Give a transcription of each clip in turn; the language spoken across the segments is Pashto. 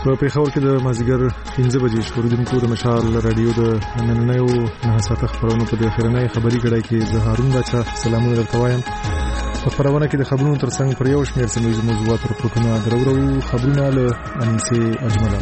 په پیښور کې د مازدیګر 15 بجې شروع د مشال رادیو د نننیو 9 ساعته خبرونو په اخرنۍ خبري کړای کې زه هارون بچا سلامونه درته وایم. په خبرونه کې د خبرونو ترڅنګ پر یو شمېر سموي موضوعات راپورټونه درورو خبرونه له انسي اجمل.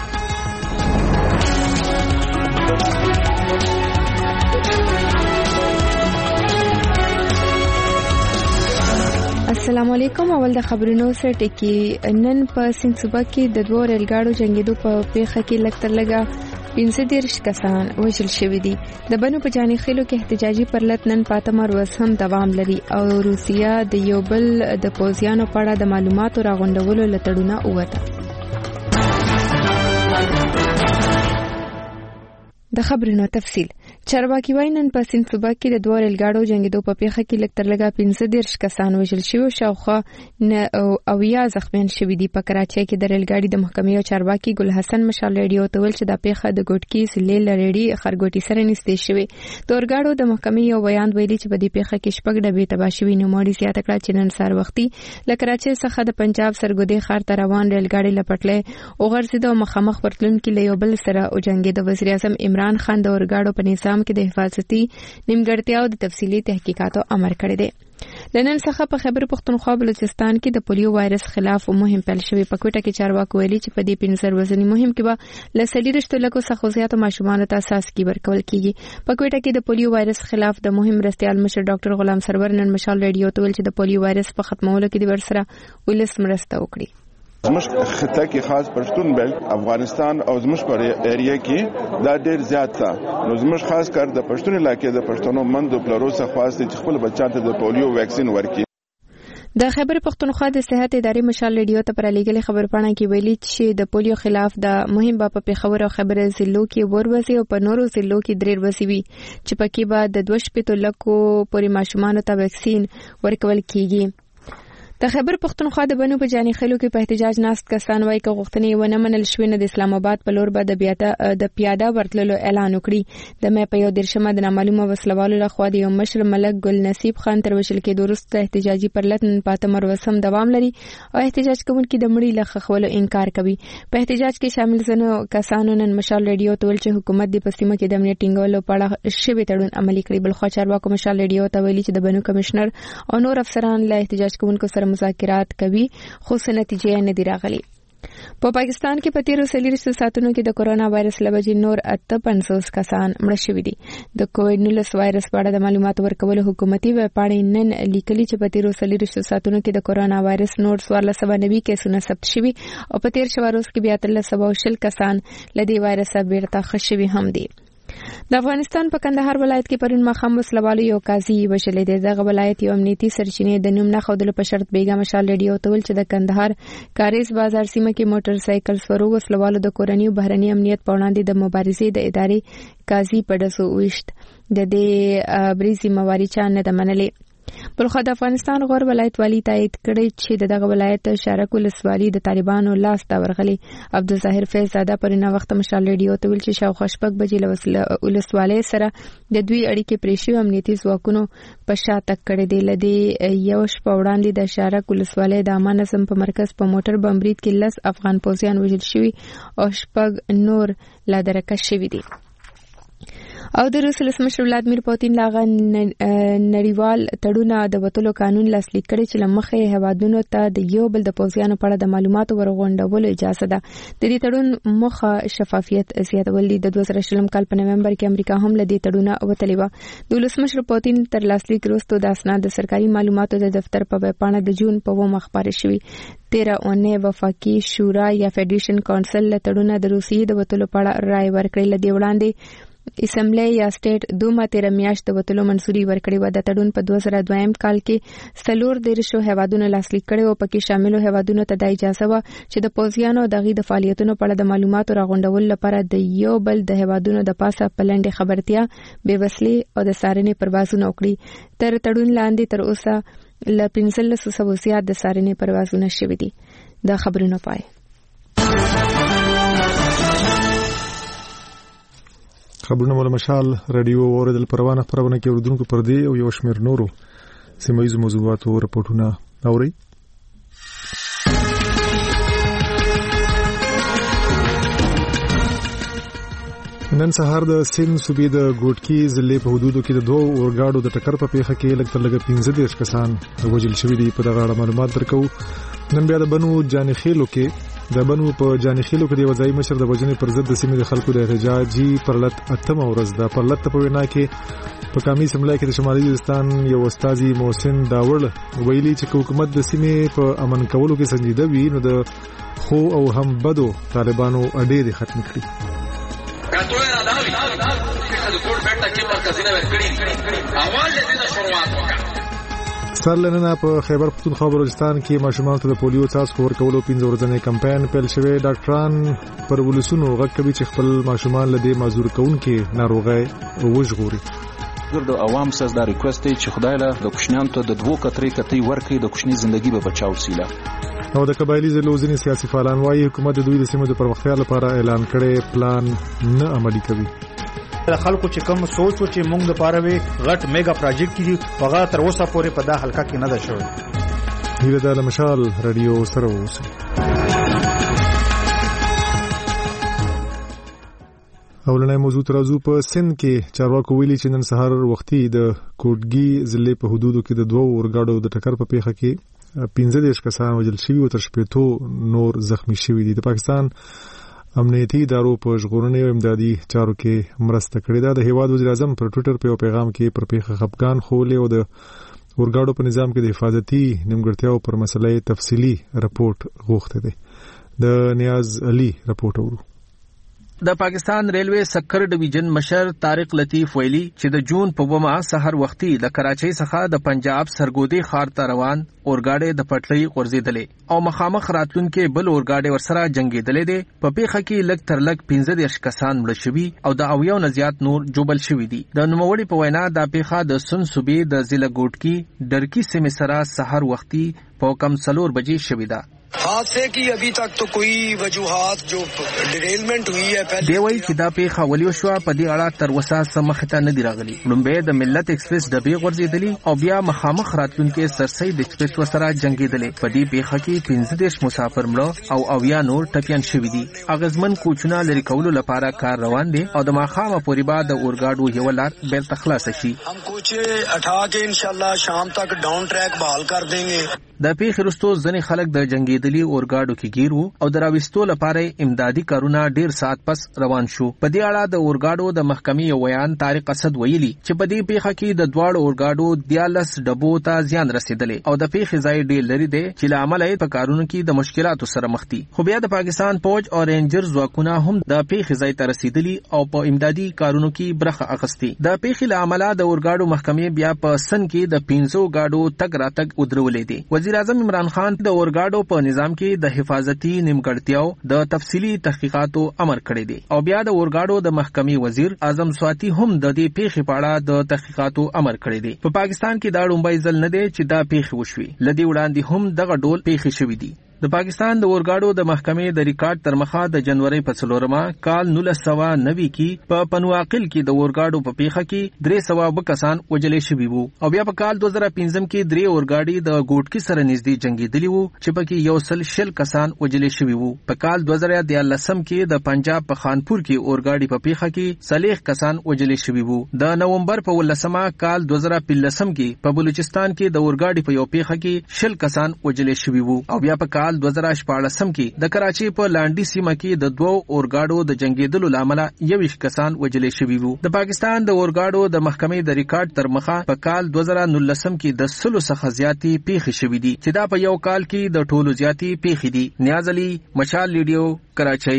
السلام علیکم. اول د خبرونو سره ټکی. نن په سند صوبه کې د دوه ریلګاډو جنگیدو په پیښه کې لکتر لګا 15 کسان وژل شوي دي. د بنو په جاني خېلو کې احتجاجي پرلط نن پاتمر وس هم دوام لري او روسیا د یو بل د پوزیانو په اړه د معلوماتو راغونډولو لټړونه وته. د خبرونو تفصیل. چارواکي وايي نن په سند صوبه کې د دوه ریلګاډو جنگیدو په پیښه کې لکتر لګا 15 کسان وژل شوي او شاوخوا او یا زخمیان شوي دي. په کراچۍ کې د ریلګاډي د محکمې او چارواکي ګل حسن مشال ریډیو ته ویل چې د پیښه د ګوټکی سلیل ریډي خرګوټي سره نږدې شوی. د اورګاډو د محکمې یو بیان ویلي چې په دې پیښه کې شپږ ډبې تباه شوي. نو موري زیاته کړه چې نن سار وختي له کراچۍ څخه د پنجاب سرګودي ښار ته روان ریلګاډي لپټلې او غرزید او مخامخ ورتلونکو له یو بل سره او جنگید. وزیر اعظم عمران خان د اورګاډو په نظام کې د حفاظتي نیمګړتیاو د تفصیلي تحقیقاتو امر کړی دی. لنن څخه په خیبر پختونخوا بلوچستان کې د پولیو وایرس خلاف مهم پیل شوی. په کوټه کې چارواکو ویلي چې په دې 15 ورځنی مهم کې به لسلی رښتو لکو څخه زیات ماشومان ته اساس کی ورکول کیږي. په کوټه کې د پولیو وایرس خلاف د مهم رستيال مشر ډاکټر غلام سرور نن مشال ریډیو ته ویل چې د پولیو وایرس په ختمولو کې د ورسره ولس مرسته وکړي. زموږ خطه کې خاص پښتون بیلټ افغانستان او زموږ پر ایریا کې دا ډېر زیات ده. نو زموږ خاص کار د پښتون علاقې د پښتنو مندو پلرو څخه خاص چې خپل بچا ته د پولیو ویکسین ورکړي. د خیبر پختونخوا د صحت ادارې مشال ریډیو ته پر لګلې خبرپاڼه کې ویلي چې د پولیو خلاف د مهم په پیښور او خیبر ضلعو کې ورورځي او په نورو ضلعو کې درې ورځي وي چې پکې به د 2.5 لکو پورې ماشومان ته ویکسین ورکول کیږي. د خیبر پختونخوا د بنو په جاني خېلو کې په احتجاج ناست کسان وایي چې غوښتنې ونه منل شوې نه د اسلام آباد په لور به د پیاده ورتللو اعلان وکړي. د مې په یو درشمه د نامعلومه وسلوالو لخوا د یو مشر ملک ګل نصیب خان تر وشل کې دوست احتجاجي پرلط نن پاتمر وسم دوام لري او احتجاج کوونکي د مړي لخوا خولو انکار کوي. په احتجاج کې شامل زنو کسانو نن مشال ریډیو ته ویل چې حکومت د پسیمه کې د امنیت ټینګولو په اړه شوی تړون عملي کړي. بل خو چارواکو مشال ریډیو ته ویلي چې د بنو کمشنر او نور افسران له احتجاج کوونکو سره مذاکرات کوي خو څه نتیجه نه دی راغلی. په پاکستان کې په 13 ساعتونو کې د کورونا وایرس لوجې نور 58 کسان مړ شوي دي. د کووډ-19 وایرس په اړه د معلوماتو ورکولو حکومتي ویبپاڼې نن لیکلي چې په 13 ساعتونو کې د کورونا وایرس نور 1490 کیسونه ثبت شوي او په 13 ورځو کې بیا 320 کسان له دې وایرس بیرته ښه شوي هم دي. د افغانستان په کندهار ولایت کې پرون ماښام وسلوالو یو قاضي وشلې دی. دغه ولایت یو امنیتي سرچینې د نوم نه خودلو په شرط بیګا مشال ریډیو ته ویل چې د کندهار کاریز بازار سیمه کې موټر سایکل سورو وسلوالو د کورنۍ او بهرني امنیت په وړاندې د مبارزې د ادارې قاضي په دسو وشت د دې بریزي مواري چا نه د منلې. بلخو د افغانستان غور ولایت والی تایید کړی چې دغه ولایت شارک ولسوالي د طالبانو لاس ته ورغلي. عبدالظاهر فیض زاده پرونه وخت مشال ریډیو ته ویل چې شاوخوا شپږ بجې له ولسوالۍ سره د دوی اړیکې پرې شوې امنیتي ځواکونو په شا تګ کړی دی. له دې یو شپه وړاندې د شارک ولسوالۍ د عامه نظم په مرکز په موټر بم برید کې 10 افغان پوځیان وژل شوي او شپږ نور لا درکه شوي دي. او د روس ولسمشر ولادمیر پوتین لاغه نړیوال تړونه د وټولو قانون لاسلیک کړي چې لمخې هوادونو ته د یو بل د پوزیانو په اړه د معلوماتو ورغونډولو اجازه ده. د دې تړون مخه شفافیت زیاتول دي. د 2020 کال په نومبر کې امریکا هم له دې تړونه وتلی و. د ولسمشر پوتین تر لاسلیک وروسته د اسناد د سرکاري معلوماتو د دفتر په ویبپاڼه د جون په 2 خبرې شوې. 13 اونۍ وفاقي شورا یا فدریشن کونسل له تړونه د روسیې د وټولو په اړه رائے ورکړې. لدی وړاندې اسمبلی یا سټیټ 2 میاشت د وټولو منسوري ورکړې و. د تړون په 2002 کال کې 14 هیوادونو لاسلیک کړي او پکې شاملو هیوادونو ته د اجازه و چې د پوزیانو دغه د فعالیتونو په اړه د معلوماتو راغونډول لپاره د یو بل د هیوادونو د پاسه پلنډي خبرتیا بېوسلي او د سارنې پروازونه وکړي. تر تړون لاندې تر اوسه ل 1500 زیات د سارنې پروازونه شوي دي. د خبرونو پای. خبرونه مول مشال رادیو اوریدل پروانه خبرونه کې اردوونکو پر دی او یو شمیر نورو سیمایي موضوعاتو رپورټونه اوري. نن سهار د سند صوبې د ګوټکی ضلع په حدودو کې د دوه اورګاډو د ټکر په پیښه کې لږ تر لږه 15 کسان وژل شوي دي. په دغه اړه معلومات درکو. نن بیا د بنو جانخیلو کې د وځای مشر د وژنې پر ضد د سیمې د خلکو د احتجاجي پرلط اتمه ورځ ده. پرلط په وینا کې په کامي سملای کې د شمالي وزیرستان یو استاذي محسن داوړ ویلي چې حکومت د سیمې په امن کولو کې سنجیده وي نو د خو او هم بدو طالبانو اډې ختم کړي. سرلنه په خیبر پختونخوا بلوچستان کې ماشومان ته د پولیو څاڅکو ورکولو 15 ورځې کمپاین پیل شوی. ډاکټران پر ولسونو غږ کوي چې خپل ماشومان له دې معذور کوونکې ناروغۍ وژغوري. د عوام سره دا ریکوست دی چې خدای له د کوشنیانو ته د 2 کتري ورکړي د کوشنی ژوندۍ به بچاو وسیله. او د قبایلی ضلعو ځینې سیاسي فعالان وايي حکومت د دوی د سیمو د پرمختیا لپاره اعلان کړي پلان نه عملي کوي. خلکو چې کوم سوچ چې موږ د پاره وي غټ میگا پروجیکټ دي هغه تر اوسه پورې په دا حلقه کې نه ده شوی. هیله ده مشال رادیو سره اوسئ. اولنې موضوع ترازو په سند کې چارواکو ویلي چې نن سهار وختي د کوټګي ضلع په حدودو کې د دوه اورګاډو د ټکر په پیښه کې 15 کسان وژل شوي او تر 80 نور زخمی شوي دي. د پاکستان امنیتي ادارو په ژغورنې او امدادي چارو کې مرسته کړې ده. د هیواد وزیر اعظم پر ټوئیټر په پیغام کې پر پیښه خفګان خولې او د اورګاډو په نظام کې د حفاظتي نیمګړتیاو پر مسلې تفصیلی رپورت غوښته ده. د نیاز علي رپورت اورو. د پاکستان ریلوے سکر ډیویژن مشر طارق لطیف ویلي چې د جون په 2 سحر وختي د کراچۍ څخه د پنجاب سرګودي ښار ته روان اورګاډي د پټلۍ غورځېدلې او مخامخ راتلونکو بل اورګاډي ورسره جنگېدلې دي. په پیښه کې لږ تر لږ 15 کسان مړ شوي او د 80 نه زیات نور جوبل شوي دي. د نوموړي په وینا د پیښه د سن صوبې د ضلع ګوټکی ډرکی سیمې سره سحر وختي په کم 4 بجې شوې ده. حادثے کی ابھی تک تو کوئی وجوہات جو ډیریلمنٹ ہوئی ہے پہلے دی وایي چې دا پیښه ولې وشوه په دې اړه تر اوسه سمخته نه دی راغلی. لومبه د ملت ایکسپریس ډبې غورځېدلې او بیا مخامخ راتلونکو سرسید ایکسپریس ورسره جنگېدلې. په دې پیښه کې 15 مسافر مړه او 80 نور ټپيان شوي دي. اغزمن کوچونه لري کولو لپاره کار روان دي او د ماخامه پورې بعد د اورګاډو یو لار بیرته خلاص شي. हम कुछ اٹھا के इंशाल्लाह शाम तक डाउन ट्रैक बहाल कर देंगे. د پیښې وروسته ځینې خلک د جنگېدلي اورګاډو کې گیر وو او د راوستو لپاره امدادي کارونه ډیر سات پس روان شو. په دې اړه د اورګاډو د محکمې یو بیان طارق اسد ویلي چې په دې پیښه کې د دواړو اورګاډو 14 ډبو ته زیان رسیدلی او د پیښې ځای ډیر لري دی چې لامل یې په کارونو کې د مشکلاتو سره مخ دي. خو بیا د پاکستان فوج او رینجر ځواکونه هم د پیښې ځای ته رسیدلی او په امدادي کارونو کې برخه اخیستي. د پیښې لامل د اورګاډو محکمې بیا په سن کې د 15 گاډو تګ راتګ ودرولې دي. وزیر اعظم عمران خان د اورګاډو په نظام کې د حفاظتي نیمګړتیاو د تفصیلی تحقیقاتو امر کړی دی او بیا د اورګاډو د محکمې وزیر اعظم سواتی هم د دې پیښې په اړه د تحقیقاتو امر کړی دی. په پاکستان کې دا لومړی ځل نه دی چې دا پیښه وشوي. لدی وړاندې هم دغه ډول پیښې شوې دي. د پاکستان د اورګاډو د محکمې د ریکارډ تر مخه د جنوري په 4 کال 1990 کې په پنواقل کې د اورګاډو په پیښه کې 300 کسان وژل شوي وو او بیا په کال 2015 کې 3 اورګاډي د ګوټکی سره نږدې جنگېدلي وو چې پکې 100 کسان وژل شوي وو. په کال 2013 کې د پنجاب په خانپور کې اورګاډي په پیښه کې 40 کسان وژل شوي وو. د نومبر په 18 کال 2015 کې په بلوچستان کې د اورګاډي په یو پیښه کې 20 کسان وژل شوي وو او بیا په 2014 کې د کراچۍ په لانډي سیمه کې د 2 اورګاډو د جنگېدلو لامل 21 کسان وژل شوي وو. د پاکستان د اورګاډو د محکمې د ریکارډ تر مخه په کال 2019 کې د 100 څخه زیاتې پیښې شوې دي چې دا په یو کال کې د ټولو زیاتې پیښې دي. نیاز علي، مشال ریډیو، کراچۍ.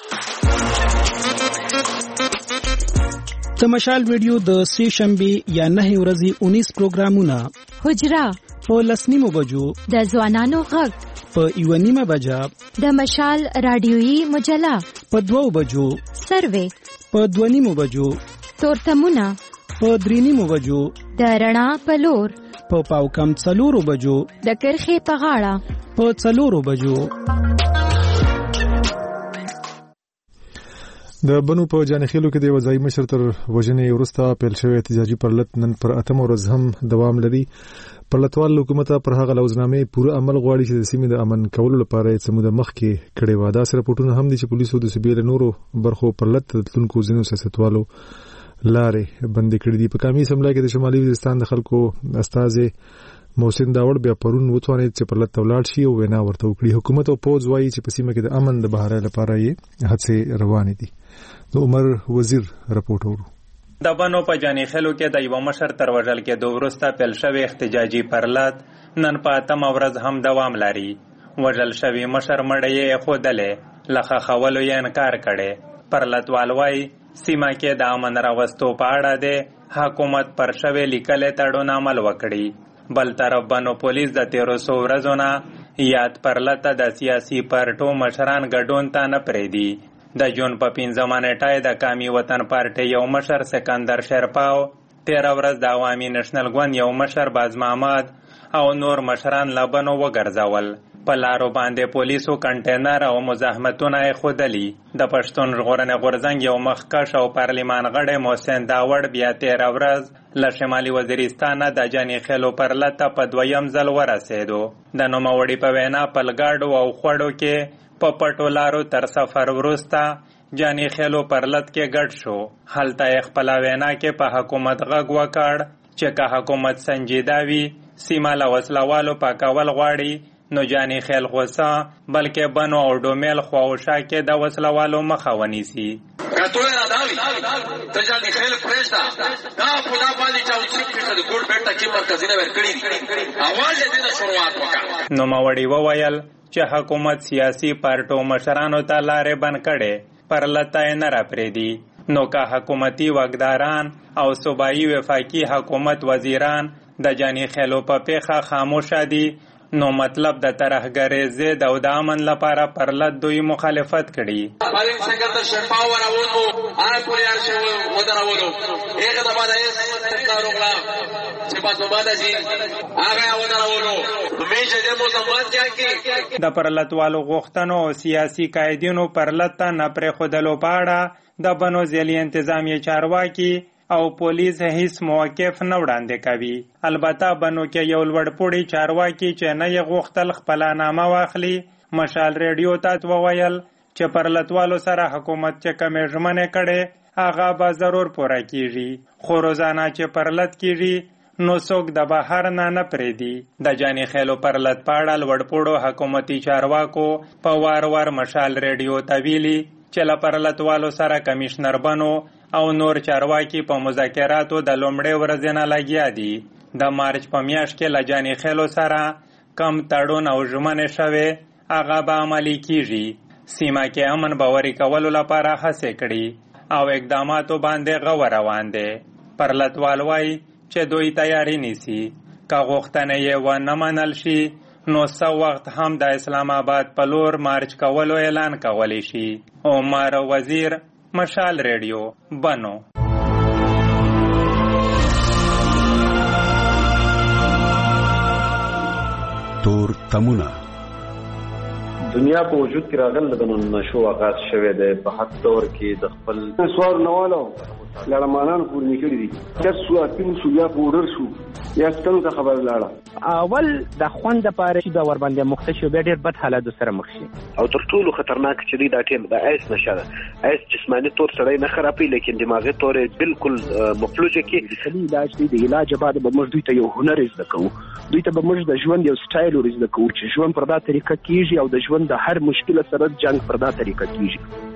د مشال ریډیو د سې شنبه یا 9 ورځې 19 پروګرامونه: حجره په 10:30 بجو، د ځوانانو غږ په 1:30 بجا، د مشال رادیويي مجله په 2 بجو، سروې په 2:30 بجو، تورتمونه په 3:30 بجو، د رڼا په لور په پاوکم 4 بجو، د کرخې په غاړه په 4 بجو. د بنو په جانخیلو کې د وزای مشر تر وژنې وروسته پیل شوی احتجاجي پرلط نن پر 8 ورځ هم دوام لري. پرلطوال حکومت پر هغه لوزنامې پوره عمل غواړي چې د سیمې د امن کولو لپاره یې څه موده مخکې کړې وه. داسې راپورټونه هم دي چې پولیسو د صوبې له نورو برخو پرلط تلونکو ځینو سیاستوالو لارې بندې کړې دي. په قومي اسمبلی کې د شمالي وزیرستان د خلکو استازي محسن داوړ بیا پرون وتوانید چې پرلط ته ولاړ شي او وینا ورته وکړي. حکومت او پوځ وایي چې په سیمه کې د امن د بهارۍ لپاره یې هڅې روانې دي. د عمر وزیر راپورټ ورو. د بنو په جانخیلو کې د یو مشر تر وژل کېدو وروسته پیل شوی احتجاجي پرلط نن په 8 ورځ هم دوام لري. وژل شوی مشر مړی یې ښودلې، له ښخولو یې انکار کړی. پرلطوال وایي سیمه کې د امن راوستو په اړه د حکومت پر شوی لیکلې تړون عمل وکړي. بل طرف بنو پولیس د 1300 ورځو نه یاد پرلط د سیاسي پارټو مشران ګډون ته نه پرېږدي. د جون په 15 نیټه د قومي وطن پارټي یو مشر سکندر شرپاو 13 ورځ د عوامي نېشنل ګوند یو مشر باز محمد او نور مشران له بنو وګرځول. په لارو باندې پولیسو کنټینر او مزاحمتونه یې ښودلي. د پښتون ژغورنې غورځنګ یو مخکښ او پارلمان غړی محسن داوړ بیا 13 ورځ له شمالي وزیرستانه د جانخیلو پرلط ته په 2یم ځل ورسېدو. د نوموړي په وینا په لګاډو او خوړو کې په پټو لارو تر سفر وروسته جانخیلو پرلط کې ګډ شو. هلته یې خپله وینا کې په حکومت غږ وکړ چې که حکومت سنجیده وي سیمه له وسلوالو پاکول غواړي نو جانخیل غوسه بلکې بنو او ډومیل خواوشا کې د وسلوالو مخه ونیسي. کتوی را داوی تا جانخیل پریشتا دا خدا باندې چاو چیک پیسه د ګوډ بیٹا کې مرکزینه ورکړي اواز یې د شروعات وکړه. نو ماوړي وویل چې حکومت سیاسي پارټو مشرانو ته لارې بند کړي، پرلط یې نه راپرېږدي. نو که حکومتي واکداران او صوبایي وفاقي حکومت وزیران د جانخیلو په پیښه خاموشه دي نو مطلب د ترهګرۍ ضد او د امن لپاره پرلط دوی مخالفت کړي. پرین څنګه د شفاو راوونو آی پولیار شو ودراولو هغه د باندې یې کاروغلا چې په باندې جی هغه ودراولو همیشه د مزمت کې د پرلطوالو غوښتنو او سیاسي قائدینو پرلط ته نه پرېښودلو په اړه د بنو ضلعي انتظامیه چارواکي او پولیس هیڅ موقف نه وړاندې کوي. البته بنو کې یو لوړپوړي چارواکي چې نه یې غوښتل خپله نامه واخلي مشال ریډیو ته وویل چې پرلطوالو سره حکومت چې کومې ژمنې کړې هغه به ضرور پوره کیږي، خو روزانه چې پرلط کیږي نو څوک د بهر نه پرېږدي. د جانخیلو پرلط په اړه لوړپوړو حکومتي چارواکو په وار وار مشال ریډیو ته ویلي چې له پرلطوالو سره کمیشنر بنو او نور چارواکي په مذاکراتو د لومړۍ ورځې نه لګیا دي. د مارچ په میاشت کې له جانخیلو سره کم تړون او ژمنې شوې هغه به عملي کیږي. سیمه کې امن باوري کولو لپاره هڅې کړي او اقداماتو باندې غور روان دي. پرلطوال وایي چې دوی تیاری نیسي که غوښتنې یې ونه منل شي نو څه وخت هم د اسلام آباد په لور مارچ کولو اعلان کولی شي. عمر وزیر، مشال ریډیو، بنو. تور تمونه دنیا په وجود کې راغل د نشو آغاز شوه د په حد دور کې د خپل سوار نوالو لړمانان پور نکړي دي چې سو اپین سو یا پورر شو یا ستنو ته خبر لاړه اول د خوند لپاره چې د ور باندې مختشو به ډېر بد حالات سره مخ شي او تر ټولو خطرناک چې دی دا ټیم د ایس نشه ایس جسمانی تور سړی نه خرابې لیکن دماغي تور بالکل مفلوجه کې علاج دی د علاج بعد به موږ دوی ته یو هنر زده کوو دوی ته به موږ د ژوند یو سټایل ورزده کوو چې ژوند پر دا طریقه کیږي او د ژوند د هر مشکل سره جنگ پر دا طریقه کیږي.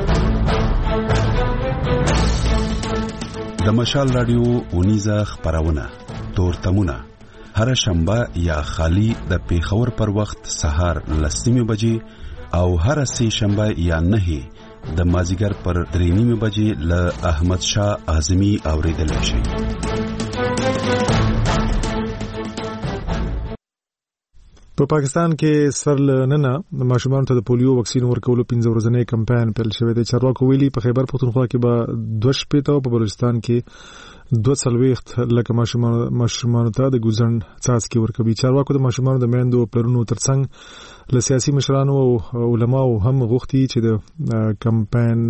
د مشال رادیو اونیزه خبرونه تورتمونه هر شنبه یا خالی د پیښور پر وخت سهار 10 بجې او هر سه شنبه یا 9 د مازیګر پر 3 بجې ل احمد شاه اعظمي اوریدل شي. په پاکستان کې سر لننه د ماشومان ته د پولیو واکسین ورکولو 15 ورځنی کمپاین پیل شوی دی. چارواکو ویلي په خیبر پختونخوا کې به 2 شپې او په بلوچستان کې 2 لکه ماشومان ته د ګوزن څاڅکي ورکوي. چارواکو د ماشومان د میندو پلرونو ترڅنګ له سیاسي مشرانو او علماو هم غوښتي چې د کمپاین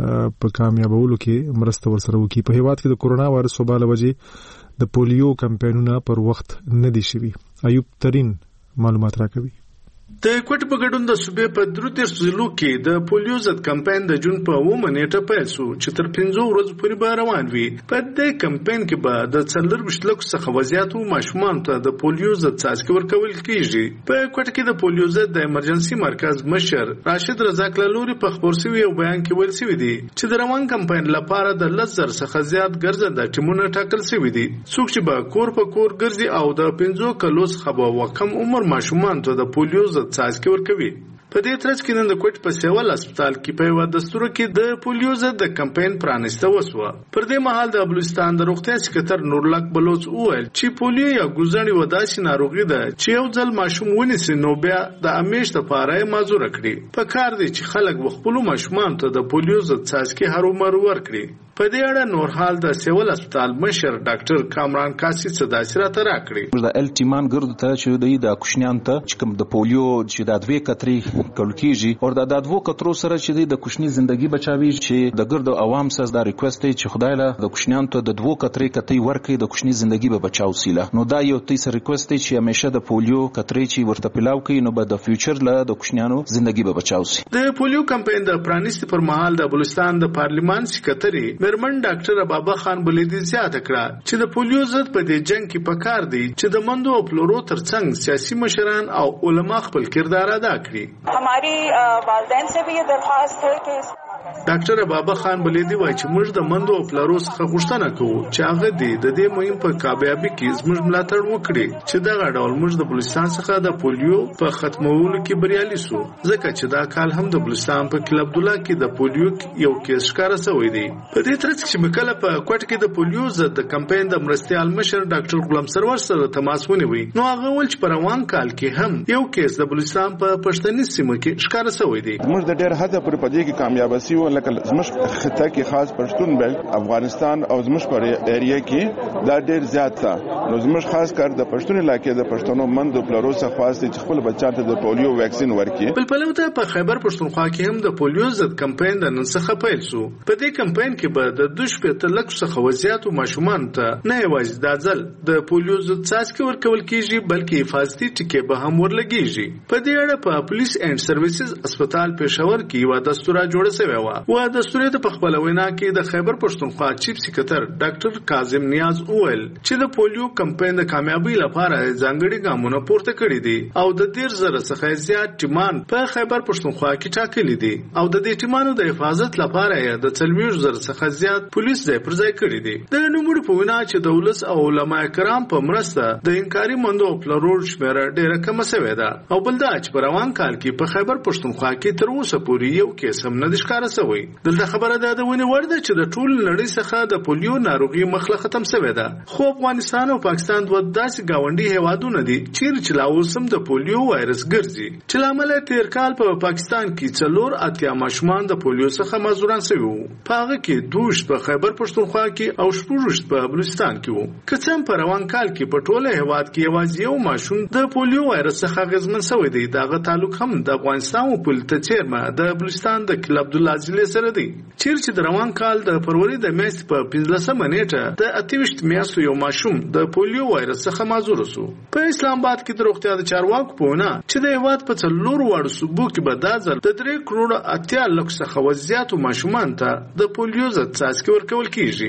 په کامیابولو کې مرسته ورسره وکړي. په هیواد کې د کورونا وایرس وبا له وجې د پولیو کمپاینونه پر وخت نه دي شوي. ایوب ترين معلومات راکوي. د کوټ په ګډون د صوبې په 3 ضلعو کې د پولیو ضد کمپاین د جون په 9 نیټه پیل شو چې تر 15 ورځې پورې به روان وي. په دې کمپاین کې به د 40 لکو څخه وضعیت او ماشومان ته د پولیو ضد څاڅکي ورکول کیږي. په کوټ کې د پولیو ضد د امرجنسي مرکز مشر راشد رزاق لوري په خبر شوی او بیان کې ویل شوی دی چې د روان کمپاین لپاره د 10,000 څخه زیات ګرځنده ټیمونه ټاکل شوی دي څوک چې به کور په کور ګرځي او د 15 کلو څخه به کم عمر ماشومان ته د پولیو ضد څاڅکي ورکوي. په دې ترڅ کې نن د کوټ په سیول هسپتال کې په یو دستور کې د پولیو ضد د کمپاین پرانیسته وسوه. پر دې مهال د بلوچستان د روغتیا سکرټر نورلاک بلوچ وویل چې پولیو یا ګوزنی وداسي ناروغي ده چې یو ځل ماشوم ونیسي نو بیا د همیش لپاره معذور کړي. په کار دی چې خلک خپل ماشومان ته د پولیو ضد څاڅکي هرومرو ورکړي. په دې اړه نور حال د سیول هسپتال مشر ډاکټر کامران کاسي صداسره تر راکړي. د الټیمان ګرد ته چې د کوشنیان ته چې کوم د پولیو چې د 2 کتري کول کیږي او د 2 کترو سره چې د کوشنی ژوندۍ بچاوي چې د ګرد عوام سره د ریکوست چې خدای له د کوشنیان ته د 2 کتري کتي ورکړي د کوشنی ژوندۍ به بچاو سیله. نو دا یو تیسه ریکوست چې همیشه د پولیو کتري چې ورته پلاو کوي نو به د فیوچر له د کوشنیانو ژوندۍ به بچاو سي. د پولیو کمپاین د پرانیست پر مهال د بلوچستان د پارلیمان سکرټری مرمن ډاکټر بابا خان بلیدي زیاته کړه چې د پولیو ضد په دې جنگ کې پکار دی چې د مندو او پلورو ترڅنګ سیاسي مشران او علما خپل کردار ادا کړي. हमारी वालिदैन से भी ये दरख्वास्त है कि ډاکټر بابا خان بلیدي وایي چې موږ د مندو او پلورو څخه غوښتنه کوو چې هغه د دې مهم په کامیابی کې زموږ ملاتړ وکړي چې دغه ډول موږ د بلوچستان څخه د پولیو په ختمولو کې بریالي شو ځکه چې دا کال هم د بلوچستان په کلب عبدالله کې د پولیو یو کیس ښکاره شوی دی. په دې ترڅ کې مکله په کوټ کې د پولیو ضد د کمپاین د مرستيال مشر ډاکټر غلام سرور سره تماس ونیوي. نو هغه ول چې په روان کال کې هم یو کیس د بلوچستان په پښتني سیمه کې ښکاره شوی دی. موږ د ډېر حد پر پدې کې کامیاب شو لکه زموږ خطه کې خاص پښتون بیلټ افغانستان او زموږ پر ایریا کې دا ډېر زیات ده. نو زموږ خاص کار د پښتون علاقې د پښتنو مند پلرو څخه خاص چې خپل بچان ته د پولیو واکسین ورکړي. بل پلوته په خیبر پښتونخوا کې هم د پولیو ضد کمپاین د نن څخه پیل شو. په دې کمپاین کې به د 2 لک څخه وضعیت او ماشومان ته نه یوازې د ځل د پولیو ضد څاڅکي ورکول کیږي بلکې حفاظتي ټکي به هم ورلګیږي. په دې اړه په پولیس اینڈ سرویسز هسپتال پېښور کې یو دستور جوړ شوی و دستور د خپل وینا کې د خیبر پښتونخوا چیف سکرټر ډاکټر کاظم نیاز وویل چې د پولیو کمپاین د کامیابی لپاره ځانګړي ګامونه پورته کړي دي او د 10,000 څخه زیات ټیمان په خیبر پښتونخوا کې ټاکلي دي او د دې ټیمانو د حفاظت لپاره د 40,000 څخه زیات پولیس ځای پر ځای کړي دي. د نوموړي په وینا چې د ولس او علما کرام په مرسته د انکاري مندو او پلرور شمیره ډیره کم شوې ده او بل دا چې په روان کال کې په خیبر پښتونخوا کې تر اوسه پورې یو کیس هم نه د ښکارا شوی. دلته خبره ده د ونی ورده چې د ټول نړۍ څخه د پولیو ناروغي مخله ختم شوې ده. خو افغانستان او پاکستان دوه داسې گاونډي هیوادونه دي چې لا اوس هم د پولیو وایرس ګرځي چې لامل تیر کال په پاکستان کې 4 ماشومان د پولیو څخه معذوران شوي وو. په هغه کې 2 په خیبر پښتونخوا کې او 6 په بلوچستان کې وو. که څه په روان کال کې په ټوله هیواد کې یوازې یو ماشوم د پولیو وایرس څخه غزمن شوی دی. دغه تعلق هم د افغانستان او پولیټ چیرمه د بلوچستان د کلب عبدالله ضلع سره دی. چې د روان کال د فروری د میاشتې په 15 نیټه د 28 میاشتو یو ماشوم د پولیو وایرس څخه معذور شو. په اسلام آباد کې د روغتیا د چارواکو په وینا چې د هیواد په 4 واړو صوبو کې به دا ځل د 3 کروڑ 80 لک څخه وزیاتو ماشومان ته د پولیو ضد څاڅکي ورکول کیږي.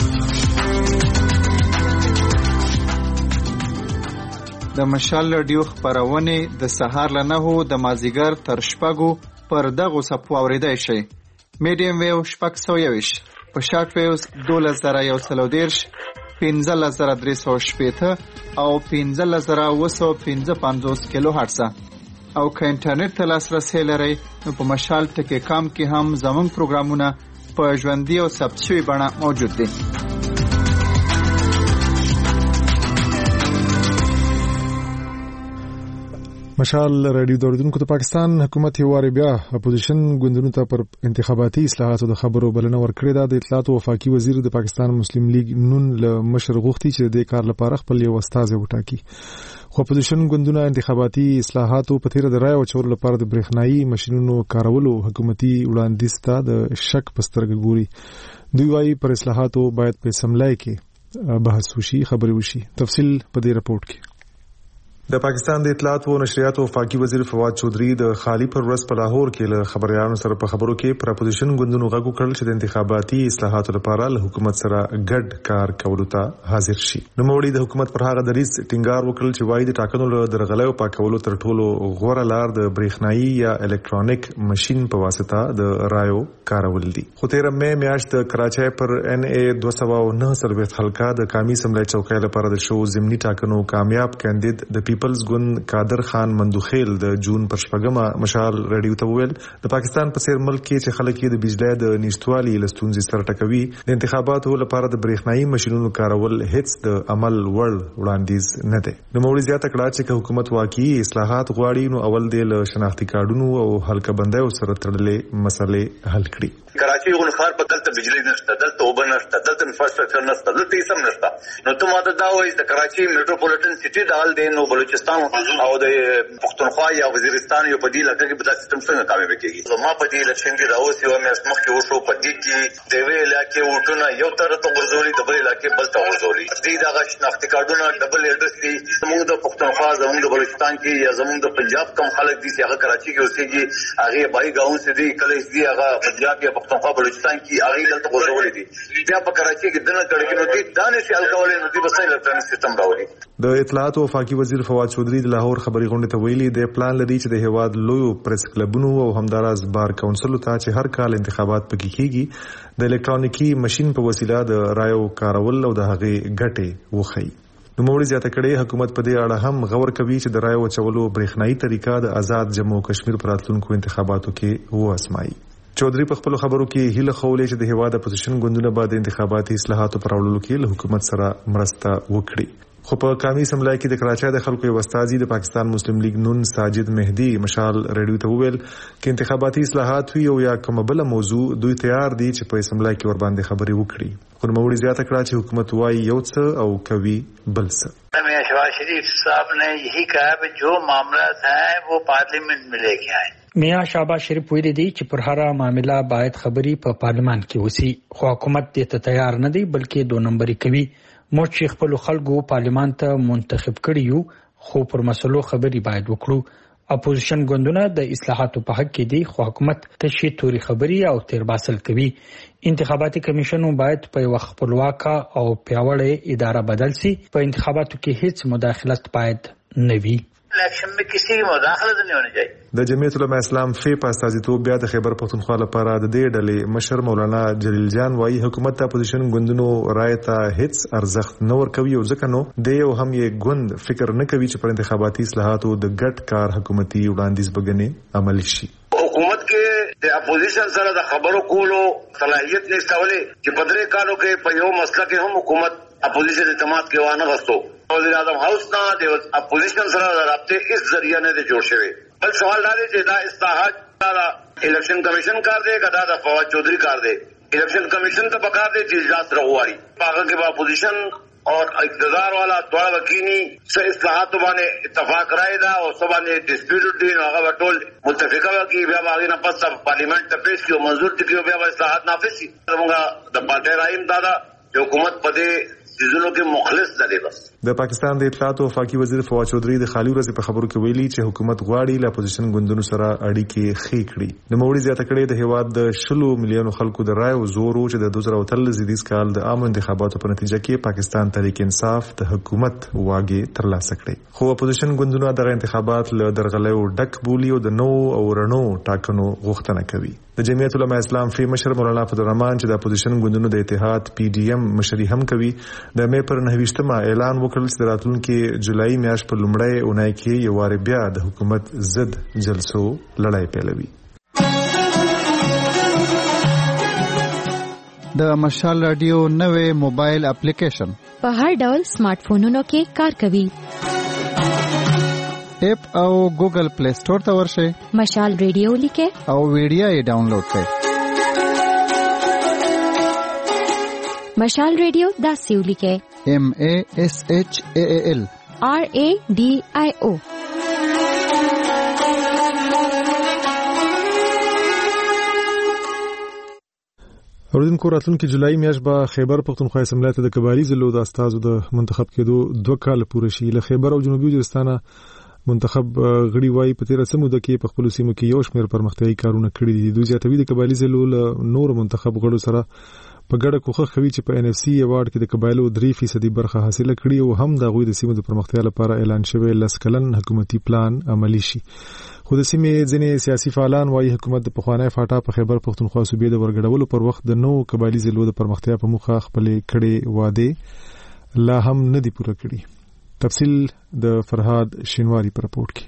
د مشال رادیو خبرونه د سهار له 9 د مازیګر تر 6 پر دغه صفو اوریدای شي. میډیم ویو 620 په شارټ ویوز 2130 15380 او 15955 کیلو هرتز او که انټرنیټ ته لاسرسي لرئ نو په مشال ټکی کام کې هم زموږ پروګرامونه په ژوندۍ او ثبت شوي بڼه موجود دي. مشال رادیو دوردونکو ته پاکستان حکومت یو واری بیا اپوزیشن ګوندونو ته پر انتخاباتي اصلاحاتو د خبرو بلنه ورکړې ده. د اطلاعات او وفاقي وزیر د پاکستان مسلم لیگ نون له مشر غوښتي چې د کار لپاره خپل یو استاد وټاکي. خو اپوزیشن ګوندونه انتخاباتي اصلاحاتو په تیر د رای او چور لپاره د برېښنايي ماشينونو کارولو حکومتي وړاندیز ته د شک پسترګ ګوري. دوی وايي پر اصلاحاتو باید په سملای کې بحث وشي، خبرې وشي. تفصیل په دې رپورت کې. د پاکستان د اطلاعات او نشریات او وفاقي وزیر فواد چودھری د خالی پر ورځ په لاهور کې له خبريالانو سره په خبرو کې پر اپوزیشن ګوندونو غږ وکړل چې د انتخاباتي اصلاحاتو لپاره له حکومت سره ګډ کار کولو ته حاضر شي. نو موړي د حکومت پر هغه دریځ ټینګار وکړل چې وايي د ټاکنو له درغلې او پاکولو تر ټولو غوره لار د برېښنايي یا الکترونیک ماشين په واسطه د رایو کارول دي. خو تیر مې میاشت د کراچۍ پر NA 209 حلقه د قومي اسمبلی چوکۍ لپاره د شو ضمني ټاکنو کامیاب کاندید د پیپلز ګوند قادر خان مندوخیل د جون پر شپږمه مشال رادیو ته وویل د پاکستان په سیر ملک کې چې خلک د بجلی د نشټوالي لستونزې سره ټکوي، د انتخاباتو لپاره د برېښنايي ماشينونو کارول هیڅ د عمل وړاندیز نه دی. نو موږ زیاته کړه چې حکومت واقعي اصلاحات غواړي نو اول د شناختی کارډونو او حلقه بندیو سره تړلې مسلې حل کړي. کراچي غونخار په دلته بجلی نشته، دلته اوبه نشته، دلته انفراستراکچر نشته، دلته هیڅ هم نشته. نو ته ماته دا وایي د کراچي میټروپولیټن سټي د حال دی نو بلوچستان او د پښتونخوا یا وزیرستان یو په دې لکه کې په داسې سیستم څنګه کامیاب کېږي. زما په دې الیکشن کې راوځي او مې مخکې وشو په دې کې د وی علاقې وټونه یو تر ته ورزولي د بل علاقې بل ته ورزولي. دې دا شناختی کارډونه ډبل ایډرس دي. زموږ د پښتونخوا زموږ د بلوچستان کې یا زموږ د پنجاب کم خلک دي چې هغه کراچي کې اوسېږي، هغه بای گاون سي دي کله دي هغه پنجاب یا پښتونخوا بلوچستان کې هغه دلته ورزولي دي. بیا په کراچي کې دنه کړي نو دې دانه سي الکول نو دې بس الکترونیک سیستم راوړي. د اطلاعات او وفاقي وزیر فواد چودھری د لاهور خبري غونډه ته ویلي د پلان لري چې د هواد لوی پریس کلبونو او همداراز بار کونسل ته چې هر کال انتخابات پکې کیږي د الکترونیکي ماشين په وسیله د رایو کارول او د هغه ګټه وخی. نو موږ زیاته کړي حکومت په دې اړه هم غور کوي چې د رایو چولو برېښنايي طریقه د آزاد جمهور کشمیر پر راتلونکو انتخاباتو کې واسمایي. چودھری په خپل خبرو کې هیله خولې چې د هواد اپوزیشن ګوندونه بعد انتخاباتي اصلاحاتو پر وړاندې کې له حکومت سره مرسته وکړي. خو په قومي اسمبلی کې د کراچۍ د خلکو یو استازي د پاکستان مسلم لیگ نون ساجد مهدی مشال رادیو ته وویل چې انتخاباتي اصلاحات وي او یا کومه بل موضوع دوی تیار دي چې په اسمبلی کې ور باندې خبرې وکړي. خو نوموړي زیاته کړه چې حکومت وايي یو څه او کوي بل څه. शहबाज शरीफ साहब ने यही कहा कि जो मामला है वो पार्लियामेंट में लेके आए. میاں شهباز شریف ویلي دی چې پر هر معاملہ باید خبري په پارلمان کې وسی، خو حکومت دې ته تیار نه دی بلکې 2 نمبري کوي. موږ چې خپل خلکو پارلمان ته منتخب کړی یو خو پر مسلو خبري باید وکړو. اپوزیشن ګوندونه د اصلاحاتو په حق کې دي خو حکومت تشي توري خبري او تیر باسل کوي. انتخاباتي کمیشن باید په یو خپلواکه او پیاوړې اداره بدل سي. په انتخاباتو کې هیڅ مداخلت باید نه وي. इलेक्शन में किसी की मुदाखलत नहीं होनी चाहिए. د جمعیت العلماء اسلام په استازیتوب بیا د خیبر پختونخوا لپاره د دې ډلې مشر مولانا جلیل جان وايي حکومت ته اپوزیشن ګوندونو رائے ته هیڅ ارزښت نه ورکوي او ځکه نو د یو هم یې ګوند فکر نه کوي چې پر انتخاباتي اصلاحاتو د ګډ کار حکومتي وړاندیز بګنې عملی شي. حکومت کې د اپوزیشن سره د خبرو کولو صلاحیت نشته ولې چې په درې کالو کې په یو مسله کې هم حکومت اپوزیشن اعتماد کې وانه غوښتو. وزیر اعظم هاوس نه د اپوزیشن سره د رابطې اس ذریعہ نه دی جوړ شوی. بل سوال دا دی چې دا اصلاحات دا الیکشن کمیشن کار دی کدا د فواد چودھری کار دی. الیکشن کمیشن ته پکار دی چې اجلاس راوړي هغه کې اپوزیشن اور اقتدار والا دوړ وکینی سه اصلاحات باندې اتفاق راي دا او سبا نه ډیسپیوټ دي نو هغه ټول متفقه وکي بیا باغ نه پس پارلیمنت ته پیش کیو منظور کیو بیا اصلاحات نافذ شي. موږ د پارټي رایم دا حکومت پدې سيزونو کې مخلص دی. بس د پاکستان د اطلاعات او وفاقي وزیر فواد چودھری د خالی ورځ په خبرو کې ویلي چې حکومت غواړي له اپوزیشن ګوندونو سره اړیکې خې کړي. د موړي زیاته کړي د هواد د 10 میلیونو خلکو د رای او زور چې د 2013 زیدیز کال د عام انتخاباتو په نتیجه کې پاکستان تحریک انصاف د حکومت واګي ترلاسه کړي. خو اپوزیشن ګوندونه د انتخابات له درغلیو ډک بولی او د نو او رڼو ټاکنو غوښتنه کوي. د جمعیت العلماء اسلام فی مشر مولانا فضلرحمن چې د اپوزیشن ګوندونو د اتحاد PDM مشري هم کوي د مې پر 9 اعلان وکړل چې راتلونکي جولای میاشت په لومړۍ اونۍ کې یو وار بیا د حکومت ضد جلسو لړۍ پیلوي. د مشال رادیو نوې موبایل اپلیکیشن په هر ډول سمارټ فونونو کې کار کوي. اپ او ګوګل پلی سٹور ته ورشئ. مشال ریډیو لیکه او ویډیو یې ډاونلوډ کړئ. مشال ریډیو داسې ولیکه MASHAAL RADIO. اوریدونکو راتلونکي جولای میاشت به خیبر پختونخوا اسمبلی ته د قبایلی ضلعو د استازو د منتخب کېدو 2 کال پوره شي. له خیبر او جنوبي وزیرستان منتخب غړي وايي په تیر سمو د کې په خپل سیمو کې یو شمېر پرمختیايي کارونه کړي دي. دوی زیاتوي د قبایلی ضلعو له نور منتخب غړو سره په ګډه کوښښ کوي چې په NFC ایوارډ کې د قبایلو 3% برخه حاصله کړي او هم د غوي د سیمو د پرمختیا لپاره اعلان شوی لسکلن حکومتي پلان عملی شي. خو د سیمې ځینې سیاسي فعالان وايي حکومت د پخوانی فاټا په خیبر پختونخوا صوبې د ورګډولو پر وخت د نو قبایلی ضلعو د پرمختیا په موخه خپل کړي وعده لا هم نه دي پوره کړي. تفصیل د فرهاد شینواری پر رپورټ کې.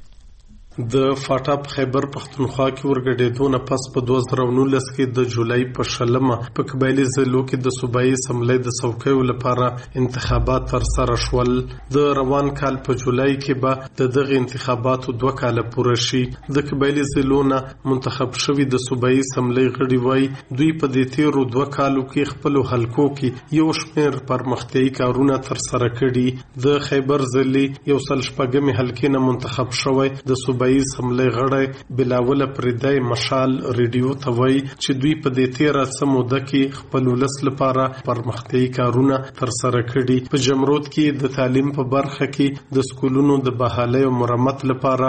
د فاټا په خیبر پختونخوا کې ورګډېدو نه پس په 2019 کې د جولای په 16 په قبایلی ضلعو کې د صوبایي اسمبلی د څوکیو لپاره انتخابات ترسره شول. د روان کال په جولای کې به د دغه انتخاباتو 2 کال پوره شي. د قبایلی ضلعو نه منتخب شوي د صوبایي اسمبلی غړي وایي دوی په دې تیرو 2 کالو کې خپل حلقو کې یو شمېر پرمختیايي کارونه ترسره کړي. د خیبر ضلع یو سل شپږمې حلقې نه منتخب شوی د صوبایي اسمبلی غړی بلاول پردای مشال ریډیو ته وایي چې دوی په دې تیر سموده کې خپل ولس لپاره پرمختیايي کارونه ترسره کړي. په جمرود کې د تعلیم په برخه کې د سکولونو د بحالۍ او مرمت لپاره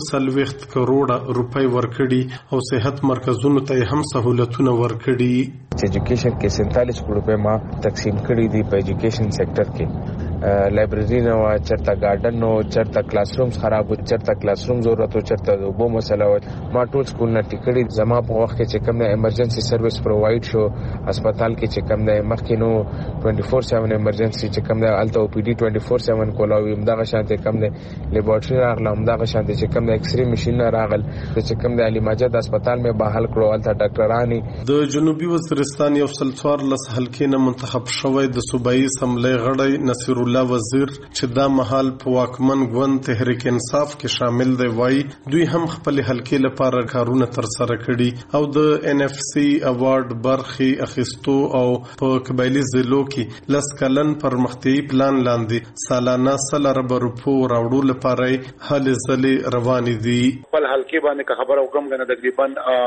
2.4 کروڑ روپۍ ورکړي او صحت مرکزونو ته هم سہولتونه ورکړي. एजुकेशन के 47 करोड़ रुपए मां तकसीम करी थी पे एजुकेशन सेक्टर के लाइब्रेरी न वा चरता गार्डन नो चरता क्लासरूम्स खराब हो चरता क्लासरूम जरूरत हो चरता वो मसला हो मा टूल स्कूल न टिकड़ी जमा पे वक्त के चेकम ने इमरजेंसी सर्विस प्रोवाइड शो अस्पताल के चेकम ने मखिनो 24/7 इमरजेंसी चेकम ने अल्ता ओपीडी 24/7 कोलावी इमदाग शांति कम ने लेबोरेटरी रागला इमदाग शांति चेकम ने एक्सरे मशीन रागल चेकम ने अली मजद अस्पताल में बहाल करो अल्ता डॉक्टरानी. د جنوبي وزیرستان یو سلطوار لس حلقې نه منتخب شوی د صوبایي اسمبلی غړی نصیر الله وزیر چې دا مهال په واکمن ګوند تحریک انصاف کې شامل دی وایي دوی هم خپل حلقې لپاره کارونه ترسره کړي او د NFC ایوارډ برخې اخیستو او په قبایلی ضلعو کې لس کلن پرمختیايي پلان لاندې سالانه 100 ارب روپو راوړو لپاره هلې ځلې روانې دي. خپل حلقې باندې خبره وکم غنه تقریبا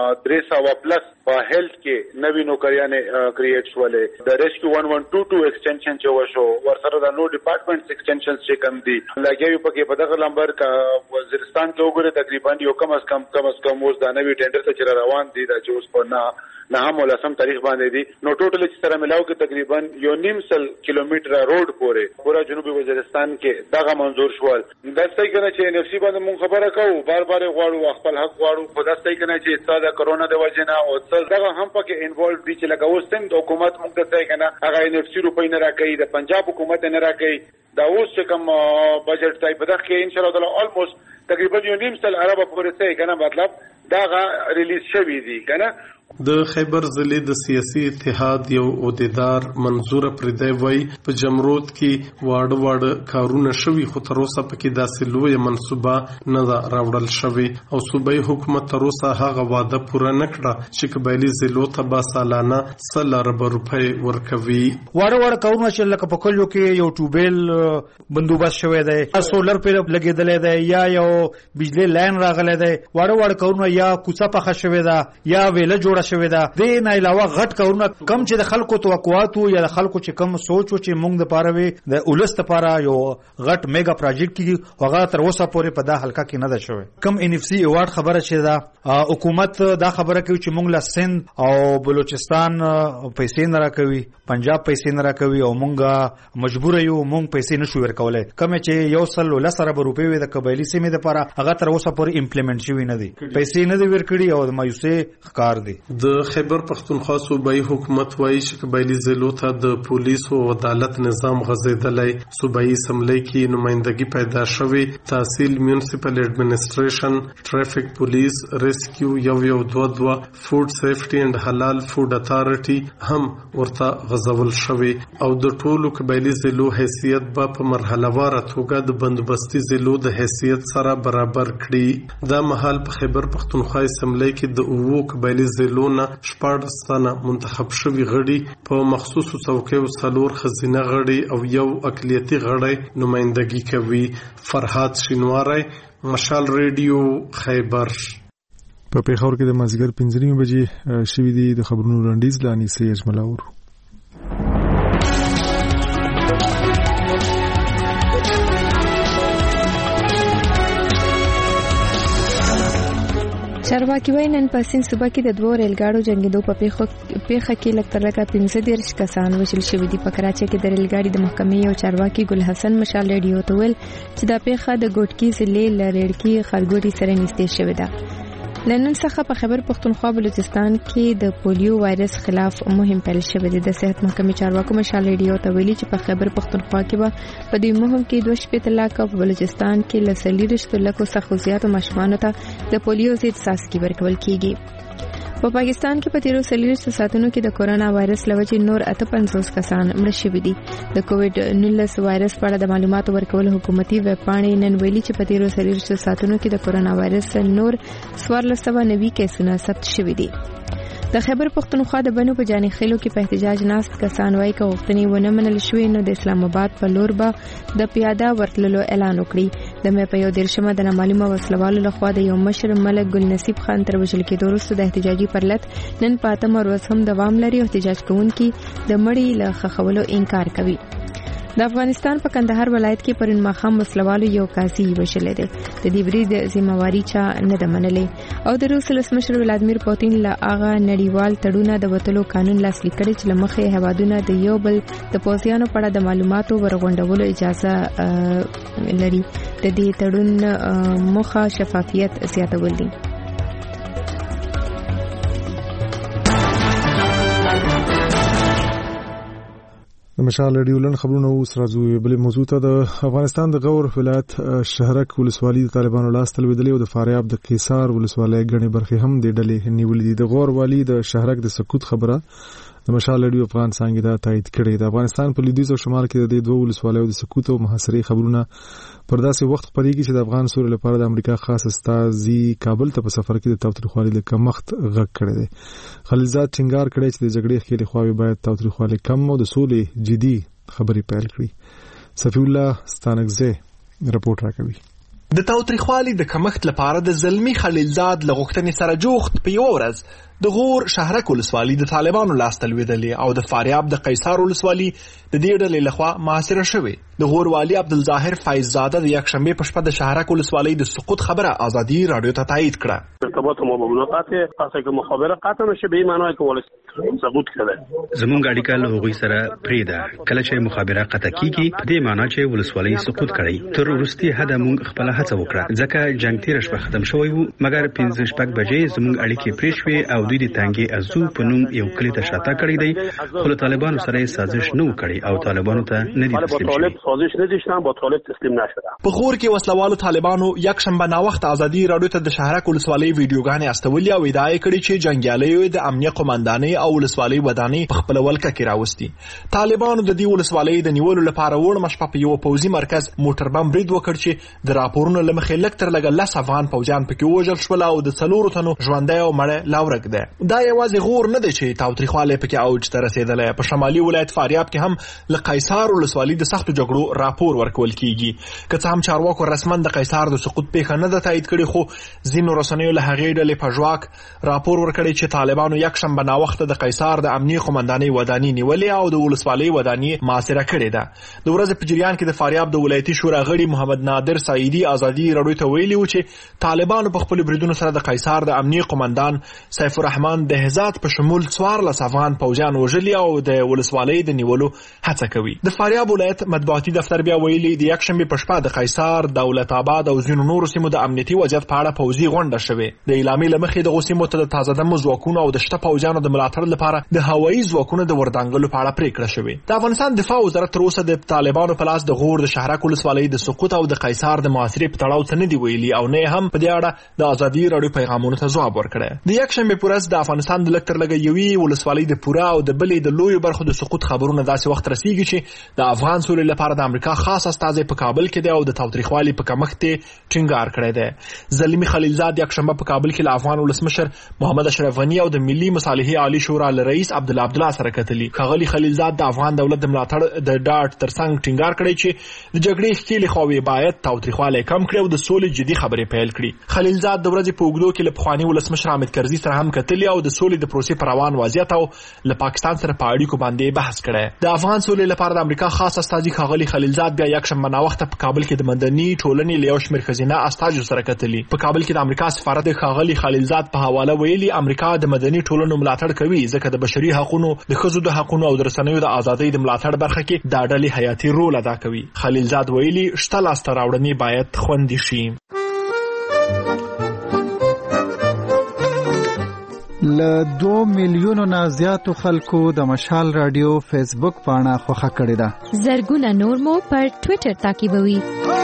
300 پلس په هیلث کې نوې نوکریانه کریټ شولې. د ریسکیو 1122 ایکسټنشن چې وشو ورسره د نو ډپارټمنټس ایکسټنشنز چې کم دي لګیوي پکې په دغه لمبر کا وزیرستان کې وګوره تقریبا یو کم از کم اوس د نوې ټینډر ته چر روان دي د جوس په نه هم ولسم تاریخ باندې دي نو ټوټل چې سره ملاو کې تقریبا 1.5 کیلومتر روډ پورا جنوبي وزیرستان کې دغه منظور شول. دا څه کنه چې NFC باندې مون خبره کوو بار غواړو خپل حق غواړو خو دا څه کنه چې استاد کرونا د وجنه او دغه هم پکې انوالو دي چې لکه اوس څنګه حکومت موږ ته څه کنه هغه NFC روپۍ نه راکړي د پنجاب حکومت نه راکړي دا اوس کوم بجټ ټایپ دغه کې ان شاء الله تعالی الموست تقریبا 1.5 ارب پورې څه کنه مطلب دا ریلیز شوی دی کنه. د خیبر ضلع د سیاسي اتحاد یو عہدیدار منظور پردای وای په جمرود کې واړه کارونه شوي خو تر اوسه پکې داسې لوی منصوبه نه راوړل شوی او صوبایي حکومت تر اوسه هغه وعده پوره نه کړه چې قبایلی ضلعو ته به سالانه 100 ارب روپۍ ورکوي. واړه کارونه چې لکه په کلیو کې یو ټوبل بندوبست شوی دی سولر په لګیدلې دی یا یو بجلی لاین راغلی دی واړه کارونه یا کوڅه پخه شوی ده یا ویله جوړه شوی دا د نه علاوه غټ کارونه کم چې د خلکو توقعات یا د خلکو چې کم سوچ و چې موږ د پاره وي د اولست لپاره یو غټ میگا پروجیکټ کی هغه تر اوسه پورې په دا حلقه کې نه ده شوی. کم NFC ایوارډ خبره چې دا حکومت دا خبره کوي چې موږ له سند او بلوچستان پیسې نه راکوي پنجاب پیسې نه راکوي او موږ مجبور یو موږ پیسې نشو ورکولای کم چې یو سل لسره روپۍ وي د قبایلی سیمې لپاره هغه تر اوسه پورې امپلیمنٹ شوی نه دي پیسې نه دی ورکړي او مایوسه ښکار دي. د خیبر پختونخوا صوبایي حکومت وایي چې قبایلي ضلعو ته د پولیسو او عدالت نظام غځېدلی. صوبایي اسمبلی کې نمایندګي پیدا شوې. تحصیل، میونسپل ایڈمنسټریشن، ټریفک پولیس، ریسکیو 122، فوډ سیفټي اینڈ حلال فوډ اتارټي هم ورته غځول شوې او د ټولو قبایلي ضلعو حیثیت به په مرحله واره توګه د بندوبستي ضلعو د حیثیت سره برابر کړي. دا مهال په خیبر پختونخوا اسمبلی کې د 9 قبایلي ضلعو نه 14 تنه منتخب شوي غړي په مخصوصو څوکیو 4 ښځینه غړي او 1 اقلیتي غړی نمایندګي کوي. فرهاد شینواری، مشال ریډیو، خیبر. په پیښور کې د مازیګر 5 بجې شوې دي. د خبرونو لنډیز لانی سي اجملاور. چارواکي وايي نن په سیند صوبه کې د 2 ریلګاډو جنګېدو په پیښه کې لږ تر لږه 15 کسان وژل شوي دي. په کراچۍ کې د ریلګاډي د محکمې یو چارواکي ګل حسن مشال ریډیو ته ویل چې دا پیښه د ګوټکي ضلع له ریډکي خارګوټي سره نږدې شوې ده. لنن څخه په خیبر پختونخوا بلوچستان کې د پولیو وایرس خلاف مهم پیل شوی دی. د صحت محکمې چارواکو مشال ریډیو ته ویلي چې په خیبر پختونخوا کې به په دې مهم کې 2 لک او په بلوچستان کې له 40 لکو څخه زیاتو ماشومانو ته د پولیو ضد څاڅکي ورکول کیږي. په پاکستان کې په 13 ساعتونو کې د کورونا وایرس لوجې نور 58 کسان مړ شوي دي. د کووډ-19 وایرس په اړه د معلوماتو ورکول حکومتي ویب پاڼې نن ویلي چې په 13 ساعتونو کې د کورونا وایرس نور 1490 کیسونه ثبت شوي دي. د خیبر پختونخوا د بنو په جاني خیلو کې په احتجاج ناست کسان وایي که غوښتنې ونه منل شوې نو د اسلام آباد په لور به د پیاده ورتللو اعلان وکړي. د مې په 11 د نامعلومه وسلوالو لخوا د یو مشر ملک ګل نصیب خان تر وژل کېدو وروسته د احتجاجي پرلط نن په 8 ورځ هم دوام لري او احتجاج کوونکي د مړي له ښخولو انکار کوي. د افغانستان په کندهار ولایت کې پرون ماښام وسلوالو یو قاضي وژلی دی. د دې برید ذمہواري چا نه ده منلې او د روس ولسمشر ولادمیر پوتین له هغه نړیوال تړونه د وتلو قانون لاسلیک کړی چې له مخې هیوادونه د یو بل د پوځیانو په اړه د معلوماتو ورغونډولو اجازه لري. د دې تړون موخه شفافیت زیاتول دي. د مشال ریډیو لن خبرونه اوس راځو بل موضوع ته. د افغانستان د غور ولایت شهرک ولسوالۍ د طالبانو لاس ته لوېدلې او د فاریاب د قیصار ولسوالۍ غني برخې هم د ډلې نیولې دي. د غور والی د شهرک د سقوط خبره د مشال ریډیو افغان څنګه دا تایید کړې. د افغانستان په لویدیځ او شمال کې د 2 ولسوالیو د سقوط او محاصرې خبرونه پر داسې وخت خبرېږي چې د افغان سوري لپاره د امریکا خاص استازي کابل ته په سفر کې د تاوتریخوالي د کمښت غږ کړی دی. خلیلزاد ټینګار کړی چې د جګړې ښکېلې خواوې باید تاوتریخوالي کم او د سولې جدي خبرې پیل کړي. صفی الله ستانکزی رپورټ راکوي. د تاوتریخوالي د کمښت لپاره د زلمی خلیلزاد له غوښتنې سره جوخت په یو ورځ د غور شهرک ولسوالۍ د طالبانو لاس ته لوېدلې او د فاریاب د قیصار ولسوالۍ د دې ډلې لخوا محاصره شوې. د غور والی عبدالظاهر فیضزاده د یکشنبه په شپه د شهرک ولسوالۍ د سقوط خبره ازادي رادیو ته تایید کړه. ارتباط ما با اونا قطعه پس که مخابره قطع نشه به این معنی که ولس سقوط کرده. زمونږ اړیکه له هغوی سره پرې ده. کله چې مخابره قطع کیږي په دې معنی چې ولسوالۍ سقوط کړي. تر وروستي حده مونږ خپل هڅه وکړه ځکه جنگ تیر شپه ختم شوی وو مګر 15 بجې زمونږ اړیکې پرې شوې او دوی د تانګي ازو په نوم یو کلی ته شاته کړی دی خو طالبانو سره سازش نه وکړي او طالبانو ته نه دي تسلیم شوي. سازش نداشتن با طالب تسلیم نشدن. په غور کې وسلوالو طالبانو یکشنبه ناوخت ازادي رادیو ته د شهرک ولسوالۍ ویډیوګانې استولې او ادعا کړې چې جنگیالیو د امنیه قومندانۍ او ولسوالۍ ودانۍ په خپل ولکه کې راوستي. طالبانو د دې ولسوالۍ د نیولو لپاره وړ مشپه په یو پوځي مرکز موټر بم برید وکړ چې د راپورونو لمخې لکتر لګ 10 افغان پوجان پکې وژل شول او د 4 تنو ژوندۍ او مړه لاورک ده. دا یوازې غور نه دی چې تاوتریخواله پکې اوج ته رسیدلې. په شمالي ولایت فاریاب کې هم ل قیصار ولسوالۍ د سختو جګړو راپور ورکول کیږي. که څه هم چارواکو رسما د قیصار د سقوط پیښه نه ده تایید کړې خو ځینو رسنیو له هغې ډلې په ژواک راپور ورکړی چې طالبانو یکشنبه ناوخته د قیصار د امنیه قومندانۍ ودانۍ نیولې او د ولسوالۍ ودانۍ محاصره کړې ده. د ورځې په جریان کې د فاریاب د ولایتي شورا غړي محمد نادر سعیدي ازادي رادیو ته ویلي و چې طالبانو په خپل بریدونو سره د قیصار د امنیه قومندان سیف الرحمن د هزات په شمول 14 افغان پوځیان وژلي او د ولسوالۍ د نیولو هڅه کوي. د فاریاب ولایت مطبوعاتي دفتر بیا ویلي د یکشنبه په شپه د قیصار، دولت آباد او ځینو نورو سیمو د امنیتي وضعیت په اړه پوځي غونډه شوې. د اعلامیې له مخې دغو سیمو ته د تازه دمو ځواکونو او د شته پوځیانو د ملاتړ لپاره د هوایي ځواکونو د وردانګلو په اړه پریکړه شوې. د افغانستان دفاع وزارت تر اوسه د طالبانو په لاس د غور د شهرک ولسوالۍ د سقوط او د قیصار د محاصرې په تړاو څه نه دی ویلي او نه هم په دې اړه د ازادي راډیو پیغامونو ته ځواب ورکړی. د یکشنبه په ورځ د افغانستان د لږ تر لږه یوې ولسوالۍ د پوره او د بلې د لویو برخو د سقوط خبرونه داسې وخت رسیږي چې د افغان سولې لپاره د امریکا خاص استازی په کابل کې دی او د تاوتریخوالي په کمښت ټینګار کړی دی. زلمی خلیلزاد یکشنبه په کابل کې له افغان ولسمشر محمد اشرف غنی او د ملي مصالحې عالی شورا له رئیس عبدالله سره کتلي. ښاغلي خلیلزاد د افغان دولت د ملاتړ د ډاډ ترڅنګ ټینګار کړی چې د جګړې ښکېلې خواوې باید تاوتریخوالی کم کړي او د سولې جدي خبرې پیل کړي. خلیلزاد د ورځې په اوږدو کې له پخواني ولسمشر حامد کرزي سره هم کتلي او د سولې د پروسې په روان وضعیت او له پاکستان سره په اړیکو باندې بحث کړی. د افغان سولې لپاره د امریکا خاص استازي ښاغلي خلیلزاد بیا یکشنبه ناوخته په کابل کې د مدني ټولنې له یو شمېر ښځینه استازو سره کتلي. په کابل کې د امریکا سفارت د ښاغلي خلیلزاد په حواله ویلي امریکا د مدني ټولنو ملاتړ کوي ځکه د بشري حقوقو، د ښځو د حقوقو او د رسنیو د ازادۍ د ملاتړ برخه کې دا ډلې حیاتي رول ادا کوي. خلیلزاد ویلي شته لاسته راوړنې باید خوندي شي. له 2 میلیونو نه زیاتو خلکو د مشال رادیو فیسبوک پاڼه خوښه کړې ده. زرګونه نور مو پر ټوئیټر تعقیبوي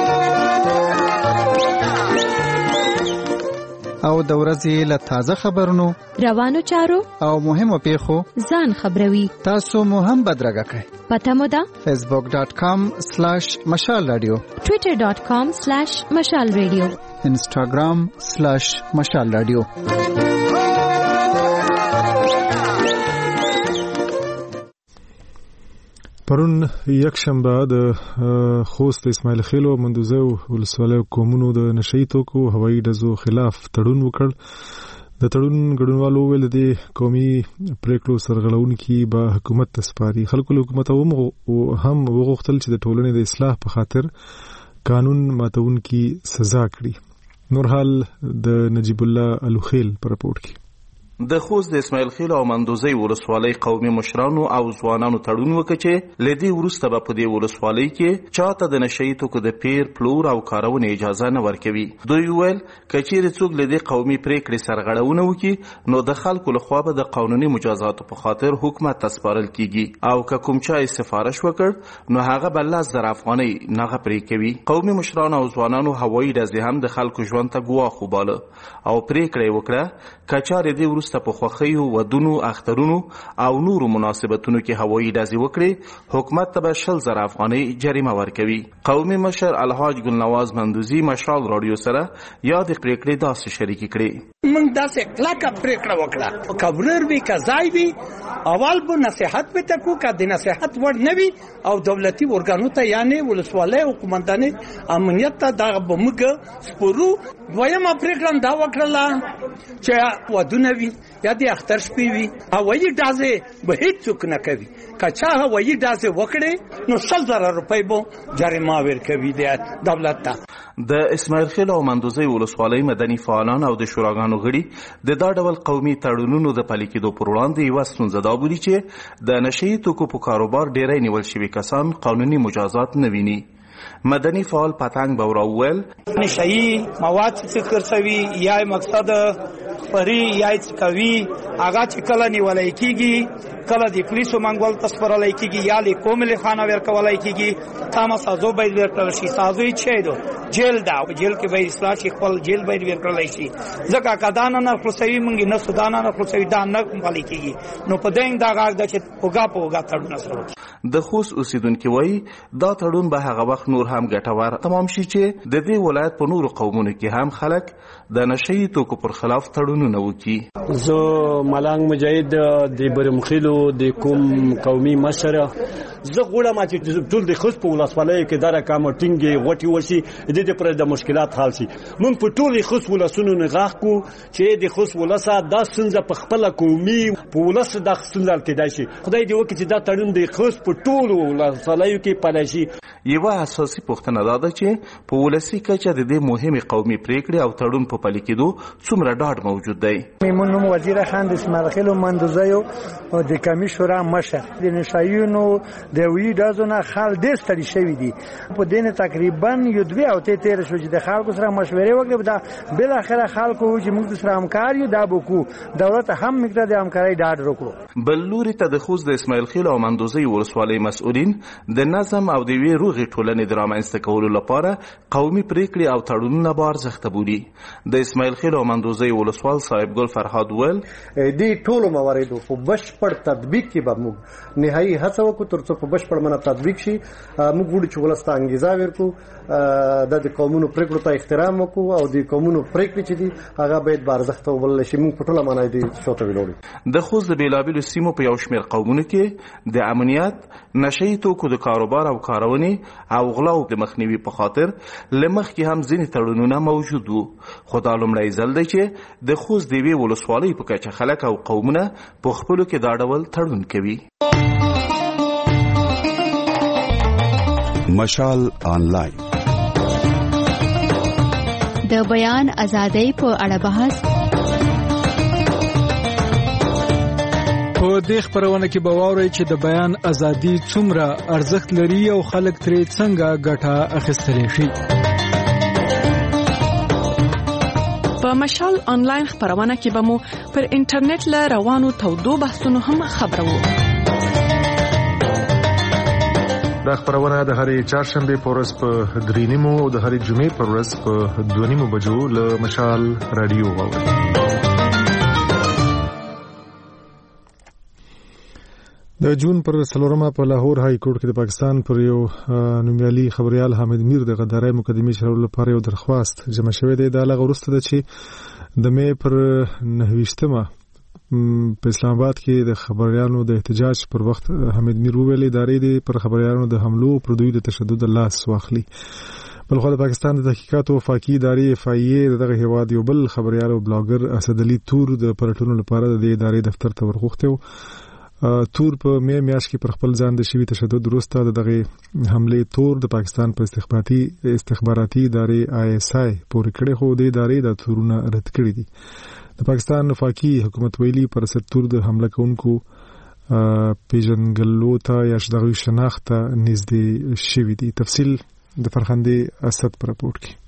او د ورځې له تازه خبرونو، روانو چارو او مهمو پیښو ځان خبروي. تاسو مو هم بدرګه کړئ. پته مو ده facebook.com/مشال رادیو، twitter.com/مشال رادیو، instagram/مشال رادیو. پرون یکشنبه د خوست اسماعیل خیل او مندوزه ولسوالۍ قومونو د نشئی توکو هوایي ډزو خلاف تړون وکړ. د تړون ګډونوالو ویل د قومي پریکړو سرغړونکي به حکومت ته سپاري. خلکو له حکومت هم وغوښتل چې د ټولنې د اصلاح په خاطر قانون ماتونکي سزا کړي. نور حال د نجیب الله الوخیل پر رپورټ کې. د خوست د اسماعیل خیل او مندوزی ولسوالۍ قومي مشرانو او ځوانانو تړون وکړ چې لدی وروسته به په دې ولسوالۍ کې چاته د نشئی توکو د پیر، پلور او کارونې اجازه نه ورکوي. دوی ویل کچېرې څوک لدی قومي پریکړې سرغړونه وکړي نو د خلکو لخوا به د قانوني مجازاتو په خاطر حکومت ته سپارل کیږي او که کوم چا سفارش وکړ نو هغه به 10,000 افغانۍ نغه پرې کوي. قومي مشرانو او ځوانانو هوایي ډزې هم د خلکو ژوند ته ګواښ وباله او پریکړه وکړه کچارې دې وروسته په خوښیو، ودونو، اخترونو او نورو مناسبتونو کې هوایي ډزې وکړي حکومت ته به 20,000 افغانۍ جریمه ورکوي. قومي مشر الحاج ګلنواز مندوزي مشال رادیو سره یاد پریکړې داسې شریکې کړې. موږ داسې کلکه پریکړه وکړه کورر وی کزای وی اول به نصيحت به تکو که د نصيحت ور نه وي او دولتي ورګانو ته یعنی ولسوالۍ او قومنداني امنیت ته دا به موږ سپورو. دویمه پریکړه دا وکړه چې ودونه وي یا د اختر شپې وي هوایي ډزې به هیڅوک نه کوي. که چا هوایي ډزې وکړي نو 100,000 روپۍ به جریمه ورکوي د دولت ته. د اسماعیل خیل او مندوزی ولسوالۍ مدني فعالان او د شوراګانو غړي د دا ډول قومي تړونونو د پلي کېدو پر وړاندې یوه ستونزه دا بولي چې د نشئی توکو په کاروبار ډیری نیول شوي کسان قانوني مجازات نه ویني. مدني فعال پتنګ باوراول نشئی مواد چې خرڅوي یا مقصد خوري یا کوي هغه چې کله نیولای کیږي کله د پولیسو منګول تسپرلای کیږي یا له کومل خانه ورکولای کیږي تاسو سازو به ورکړل شي. سازو یې چي دو جیل دا جیل کې به اصلاح شي خپل جیل به ورکړل شي ځکه کدان نه خصوصي مونږ نه سودان نه خصوصي دا نه کومالي کیږي نو په دین دا غاګ د چې پوګا تړون سره د خوست اوسیدونکو وایي دا تړون به هغه وخت نور هم ګټور تمام شي چې د دې ولایت په نورو قومونو کې هم خلک د نشئی توکو پر خلاف تړونونه وکړي. زه ملنګ مجاهد د برمخیلو د کوم قومي مشر زه غواړم چې ټول د خوست په ولسوالۍ کې دا رقم ټینګي غوټي وشي د دې پر د مشکلات حل شي. مونږ په ټول خوست ولسونو نغاح کو چې د خوست ولسه د سنځه په خپل قومي په ولس د سنځل کېدای شي. خدای دې وکړي چې دا تړون د خوست په ټول ولسوالۍ کې پلی شي. یوه اساسي پوښتنه دا ده چې په ولسي کچه د دې مهمې قومي پریکړې او تړون په پلي کېدو څومره ډاډ موجود موجود دی. میمون نوم وزیر خان د اسماعیل خیل مندوزیو او د کمی شورا مشر د نشایونو د وی دازونه خال د ستړي شوی دي په دین تقریبا یو دوی او ته تیر شو چې د خلکو سره مشورې وکړي دا بل اخره خلکو چې موږ سره همکار یو دا بوکو دولت هم مقدار د همکاري ډاډ وکړو. بل لوري ته د خوست د اسماعیل خیل او مندوزی ولسوالۍ مسؤلین د نظم او د وی روغې ټولنې د رامنځته کولو لپاره قومي پریکړې او تړونونه به ارزښت بولي. د اسماعیل خیل او مندوزی ولسوال صاحب ګل فرهاد ول دې ټولو مواردو په بشپړ تطبیق کې به موږ نهایي هڅه وکړو ترڅو په بشپړ منه تطبیق شي. موږ وړو چې ولسته انګیزه ورکړو د قومونو پریکړو ته احترام وکړو او د قومونو پریکړې چې دي هغه باید به ارزښت وبلل شي. موږ په ټوله معنی دې شوته ویلوړو. د خوست د بیلابیلو سیمو په یو شمېر قومونو کې د امنیت، نشهیي توکو د کاروبار او کارونې او غلاو د مخنیوي په خاطر له مخکې هم ځینې تړونونه موجود وو، خو دا لومړی ځل دی چې د خوست د یوې ولسوالۍ په کچه خلک او قومونه په خپلو کې دا ډول تړون کوي. مشال آنلاین د بیان ازادۍ په اړه بحث. په دې خبرونه کې به واورئ چې د بیان ازادي څومره ارزښت لري او خلک ترې څنګه ګټه اخیستلی شي. په مشال آنلاین خبرونه کې به مو پر انټرنیټ له روانو تودو بحثونو هم خبرو. دا خبرونه د هرې چهارشنبه په ورځ په 3:30 او د هرې جمعې په ورځ په 2:30 بجو له مشال رادیو واورئ. د جون پر 4 په لاهور های کورټ کې د پاکستان پر یو نومیالي خبريال حامد میر د غدارۍ مقدمې شروع لپاره یو درخواست جمع شوې ده. د لغه وروسته د چې د مې پر 9 په اسلام آباد کې د خبريالانو د احتجاج پر وخت حامد میر وویل ادارې د پر خبريالانو د حملو پر دوی د تشدد لاس واخلي. بلخو د پاکستان د تحقیقات او وفاقي ادارې FIA دغه هیواد یو بل خبريال او بلاګر اسد علي تور د پرټونو لپاره د ادارې دفتر ته ورغوښته. تور په میاشت کې پر خپل ځان د شوی تشدد وروسته دغه حمله تور د پاکستان په استخباراتي ادارې ISI پورې کړې خو د ادارې د تورونه رد کړې دي. د پاکستان وفاقي حکومت ویلي پر اسد تور د حمله کوونکو پیژنګلو ته یا دغه شناخت نږدې شوی دي. تفصیل د فرخندې اسد پر راپورټ کې.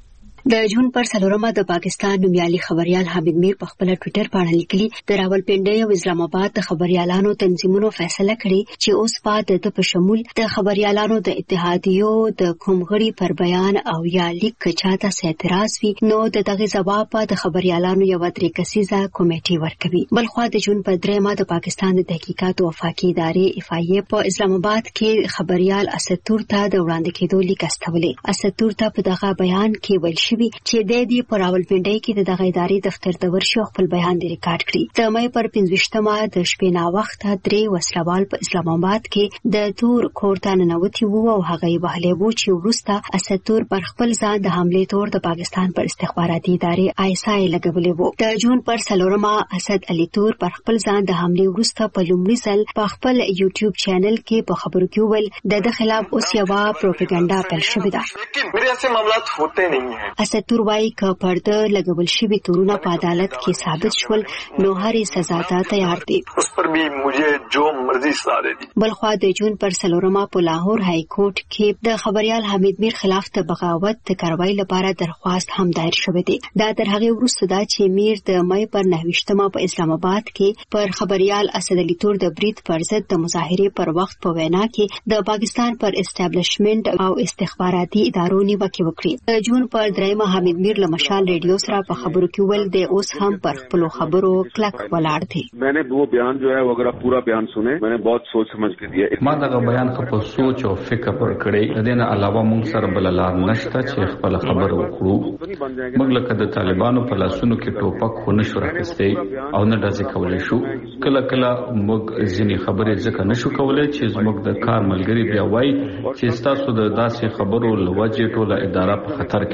د جون پر 4 د پاکستان نومیالي خبريال حامد میر په خپل ټوئیټر باندې لیکلي د راولپنډي او اسلام آباد د خبريالانو تنظیمونو فیصله کړې چې اوس بعد د په شمول د خبريالانو د اتحادیو د کومغړي پر بیان او یا لیک چاته اعتراض وي نو د دغه جواب د خبريالانو یو درې کسیزه کمیټي ورکوي. بلخو د جون پر 3 د پاکستان د تحقیقات او وفاقي ادارې FIA په اسلام آباد کې خبريال اسد تور ته د وړاندې کېدو لیک استولې. اسد تور ته په دغه بیان کې ویل چې د دې پر راولپنډي کې د دغه ادارې دفتر ته ورشي خپل بیان دی ریکارډ کړی. د مې پر 15 د شپې نا وخت 3 وسلوال په اسلام آباد کې د تور کورتان نوتی وو او هغه وهلې وو چې ورسته اسد تور پر خپل ځان د حمله تور د پاکستان پر استخباراتي ادارې ISI لګولې وو. د جون پر 4 اسد علي تور پر خپل ځان د حمله ورسته په لومړي ځل په خپل یوټیوب چینل کې په خبرو کې ویل د خلاف اوس یو پروپاګاندا پیل شوې ده. لیکن میرے ایسے معاملات ہوتے نہیں ہیں. اسد تور وايي ک پرده لګول شوی تورونه په عدالت کې ثابت شول نو هرې سزا ته تیار دي. اس پر بھی مجھے جو مرضی سزا دي. بلخو د جون پر 4 په لاهور های کورټ کې د خبريال حامد میر خلاف د بغاوت د کاروایی لپاره درخواست هم دایر شوی دی. دا تر هغه وروسته دا چې میر د مې پر 9 په اسلام آباد کې پر خبريال اسد علي تور د برید پر ضد د مظاهره پر وخت په وینا کې د پاکستان پر اسټابلیشمنت او استخباراتي ادارو نیوکه وکړه. د جون پر 3 حامد میر له مشال ریډیو سره په خبرو کې ول د اوس هم پر خپل خبرو کلک ولاړ دي. میں نے وہ بیان جو ہے وہ اگر پورا بیان سنے میں نے بہت سوچ سمجھ کے دیا. ما دا بیان په سوچ او فکر پر کړی. د دې نه علاوه موږ سره بل لار نشته چې خپل خبرو وکړو. موږ لکه د طالبانو په لاسونو کې ټوپک خو نشو راکستي او نه داسې کولای شو. کله کله موږ ځینې خبرې ځکه نشو کولای چې زموږ د کار ملګری بیا وایي چې تاسو د داسې خبرو لوجې ټوله اداره په خطر کې راځي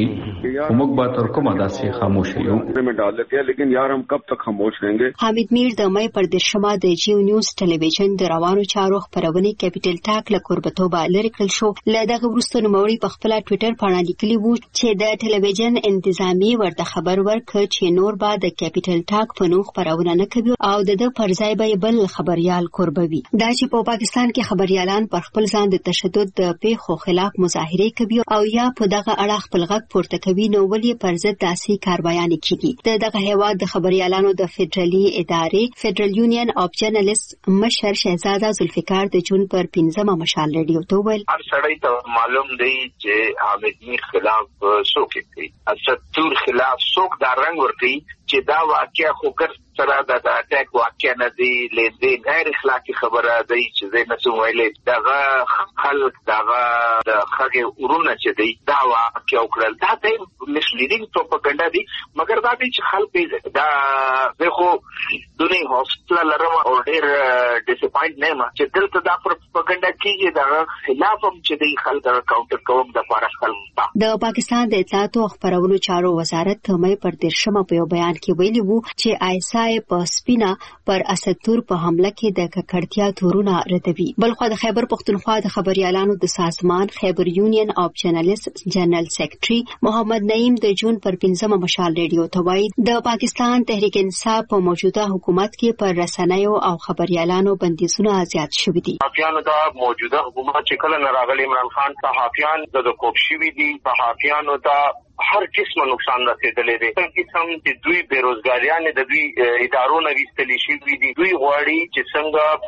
کوي موږ به تر کومه داسې خاموش یو में डाल देते हैं लेकिन यार हम कब तक खामोश रहेंगे. حامد میر د مې پر درشمه د جیو نیوز ټلویزیون د روانو چارو خبرونه کیپټل ټاک له قربتوبه لری کړل شو. له دغه وروسته نوموړي په خپل ټوئیټر باندې لیکلي وو چې د ټلویزیون انتظامی ورته خبر ورکړ چې نور به د کیپټل ټاک په نوم خبرونه نه کوي او د پرځای به بل خبريال قربوي. دا چې په پاکستان کې خبريالان پر خپل ځان د تشدد د پیښو خلاف مظاهره کوي او یا په دغه اړه خپل غږ پورته کوي نو ولې پر ضد داسې کاروایان کیږي. دغه هیواد د خبريالانو د فدرالي ادارې فدرال یونین اف جرنالیست مشر شهزاده ذوالفقار د جون پر 15 مشال رادیو ته ویل هر سړی ته معلوم دی چې حامد میر خلاف څوک کوي اسطور خلاف څوک دا رنگ ورکي چې دا واقعیا خو ګر سره د اٹیک واقعیا نه دی لیندین غیر اخلاقی خبره دی چې زه نسم ویلې دا خلک دا د خګه ورونه چې دی دا واقعیا وکړل دا د مسلیدینګ پروپاګاندا دی مګر دا چې خلک دا دغه دني هوسټل لرم او ډیر ډیسپاینټ نه ما چې دلته دا پروپاګاندا کیږي دا خلاف هم چې دی خلک کاونټر کوم د فارغ خلک د پاکستان د اطلاعات او خبرونو چارو وزارت مې پر درشمه په بیان کې ویلي وو چې آیسای په سپینا پر اسطور په حمله کې د ککړتیا تورونه ردوي. بلخو د خیبر پختونخوا د خبريالانو د سازمان خیبر یونین اف جرنالیست جنرال سیکریټري محمد نعیم د جون پر 15 مشال رادیو ته وایي د پاکستان تحریک انصاف په موجوده حکومت کې پر رسنیو او خبريالانو بندیزونه زیات شوي دي. صحافیانو د موجوده حکومت چې کله نراغلی عمران خان صحافیان د کوب شوي دي صحافیانو ته هر قسمه نقصان رسیدلې دي. څنګه چې دوی بیروزګاریان د دوی ادارو نه وستلی شي دي دوی غواړي چې څنګه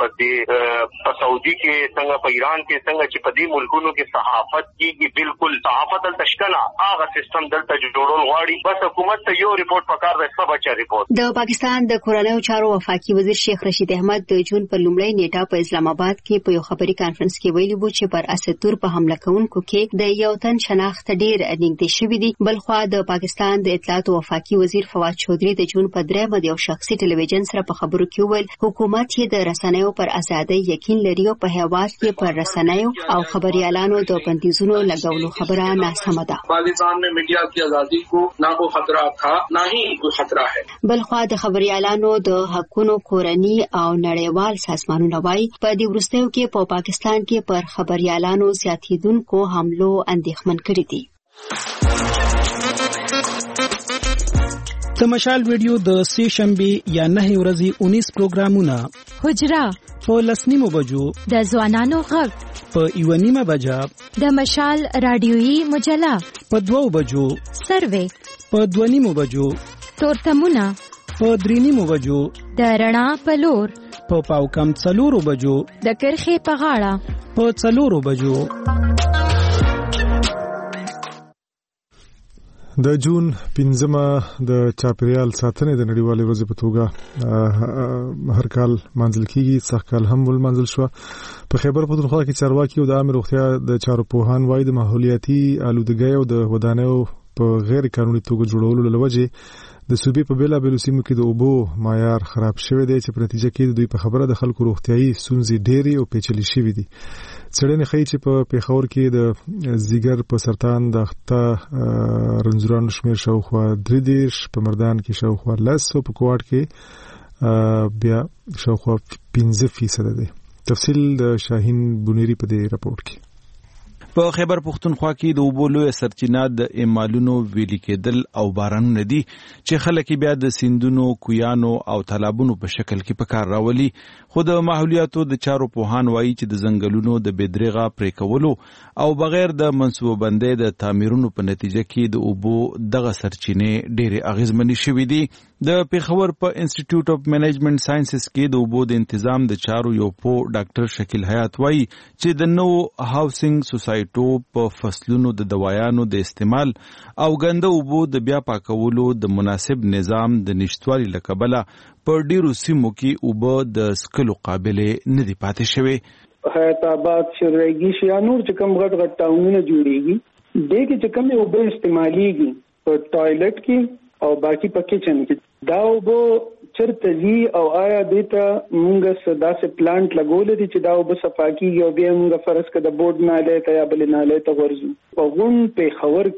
په سعودي کې څنګه په ایران کې څنګه چې په دې ملکونو کې صحافت کیږي بالکل صحافت تشکنا هغه سیستم دلته جوړول غواړي بس حکومت ته یو ریپورت پکار دی سبا چا ریپورت. د پاکستان د کورنیو چارو وفاقي وزیر شیخ رشید احمد د جون پر لومړۍ نیټه په اسلام آباد کې په یو خبري کانفرنس کې ویلي وو چې پر اسطور په حمله کوونکو کې د یو تن شناخت ډیر نږدې شوی دی. بلخو د پاکستان د اطلاعات او وفاقي وزیر فواد چودري د جون په 3 د یو شخصي ټلویزیون سره په خبرو کې ویل حکومت یې د رسنیو پر ازادۍ یقین لري او په هیواد کې پر رسنیو او خبريالانو د بندیزونو لګولو خبره ناسمه ده. پاکستان میں میڈیا کی آزادی کو نہ کوئی خطرہ تھا نہ ہی کوئی خطرہ ہے. بلخو د خبريالانو د حقونو کورنی او نړیوال سازمانونو وايي په دې وروستیو کې په پاکستان کې پر خبريالانو زیاتیدونکو حملو اندېښمن کړي دي. د مشال ویډیو د سې شنبه یا 9 ورځې 19 پروګرامونه حجره په 10:30 بجو د ځوانانو غږ په 1:30 بجا د مشال رادیويي مجله په 2 بجو سروې په 2:30 بجو تورتمونه په 3:30 بجو د رڼا په لور په پاو کم 4 بجو د کرخې په غاړه په 4 بجو. د جون 15 د چاپریال ساتنې د نړیوالې ورځې په توګه هر کال منځل کیږي څخه کال هم ول منځل شو. په خیبر پختونخوا کې چارواکي او د عامه روغتیا د چارو پوهان وايي د ماحولیاتي آلودګۍ او د ودانیو په غیر قانوني توګه جوړولو لوجه د صوبې په بیلابېلو سیمو کې د اوبو معیار خراب شوی دی چې په نتیجه کې دوی په خبره د خلکو روغتیايي ستونزې ډېرې او پیچلې شوې دي. څېړنې ښیي چې په پیښور کې د زیګر په سرطان د اخته رنځورانو شمېر شاوخوا 3 په مردان کې شاوخوا 10 او په کوټ کې بیا شاوخوا 15% دی. تفصیل د شاهین بونيري په دې راپور کې. په خیبر پختونخوا کې د اوبو لوی سرچینه د ایمالونو ویلي کېدل او بارانونه دي چې خلک بیا د سیندونو کویانو او تالابونو په شکل کې په کار راولي. خو د ماحولیاتو د چارو پوهان وایي چې د ځنګلونو د بېدریغه پرې کولو او بغیر د منصوبه بندۍ د تعمیرونو په نتیجه کې د اوبو دغه سرچینې ډېرې اغیزمنې شوې دي. د پیښور په انسټیټیوټ اف منیجمنت ساينسز کې د اوبو د تنظیم د چارو یو پو ډاکټر شکیل حیات وایي چې د نو هاوسنګ سوسایټو په فصلونو د دوايانو د استعمال او ګنده اوبو د بیا پاکولو د مناسب نظام د نشټوالي لکبله په ډیرو سیمو کې اوبه د سکلو قابل نه دي پاتې شوی. حیات آباد شریږي شیا نور چې کوم غټ غټ ټاونونه جوړیږي دغه چې کوم اوبه استعماليږي په ټایلټ کې او باقي په کچن کې دا اوبه چرته دي او آیا دیتا مونږه صدا سے پلانټ لګول دي چې دا اوبه صفاکیږي او بیا مونږه فرض کړه د بورډ ناله ته یا بل ناله ته ورځو. په غون په خبر کې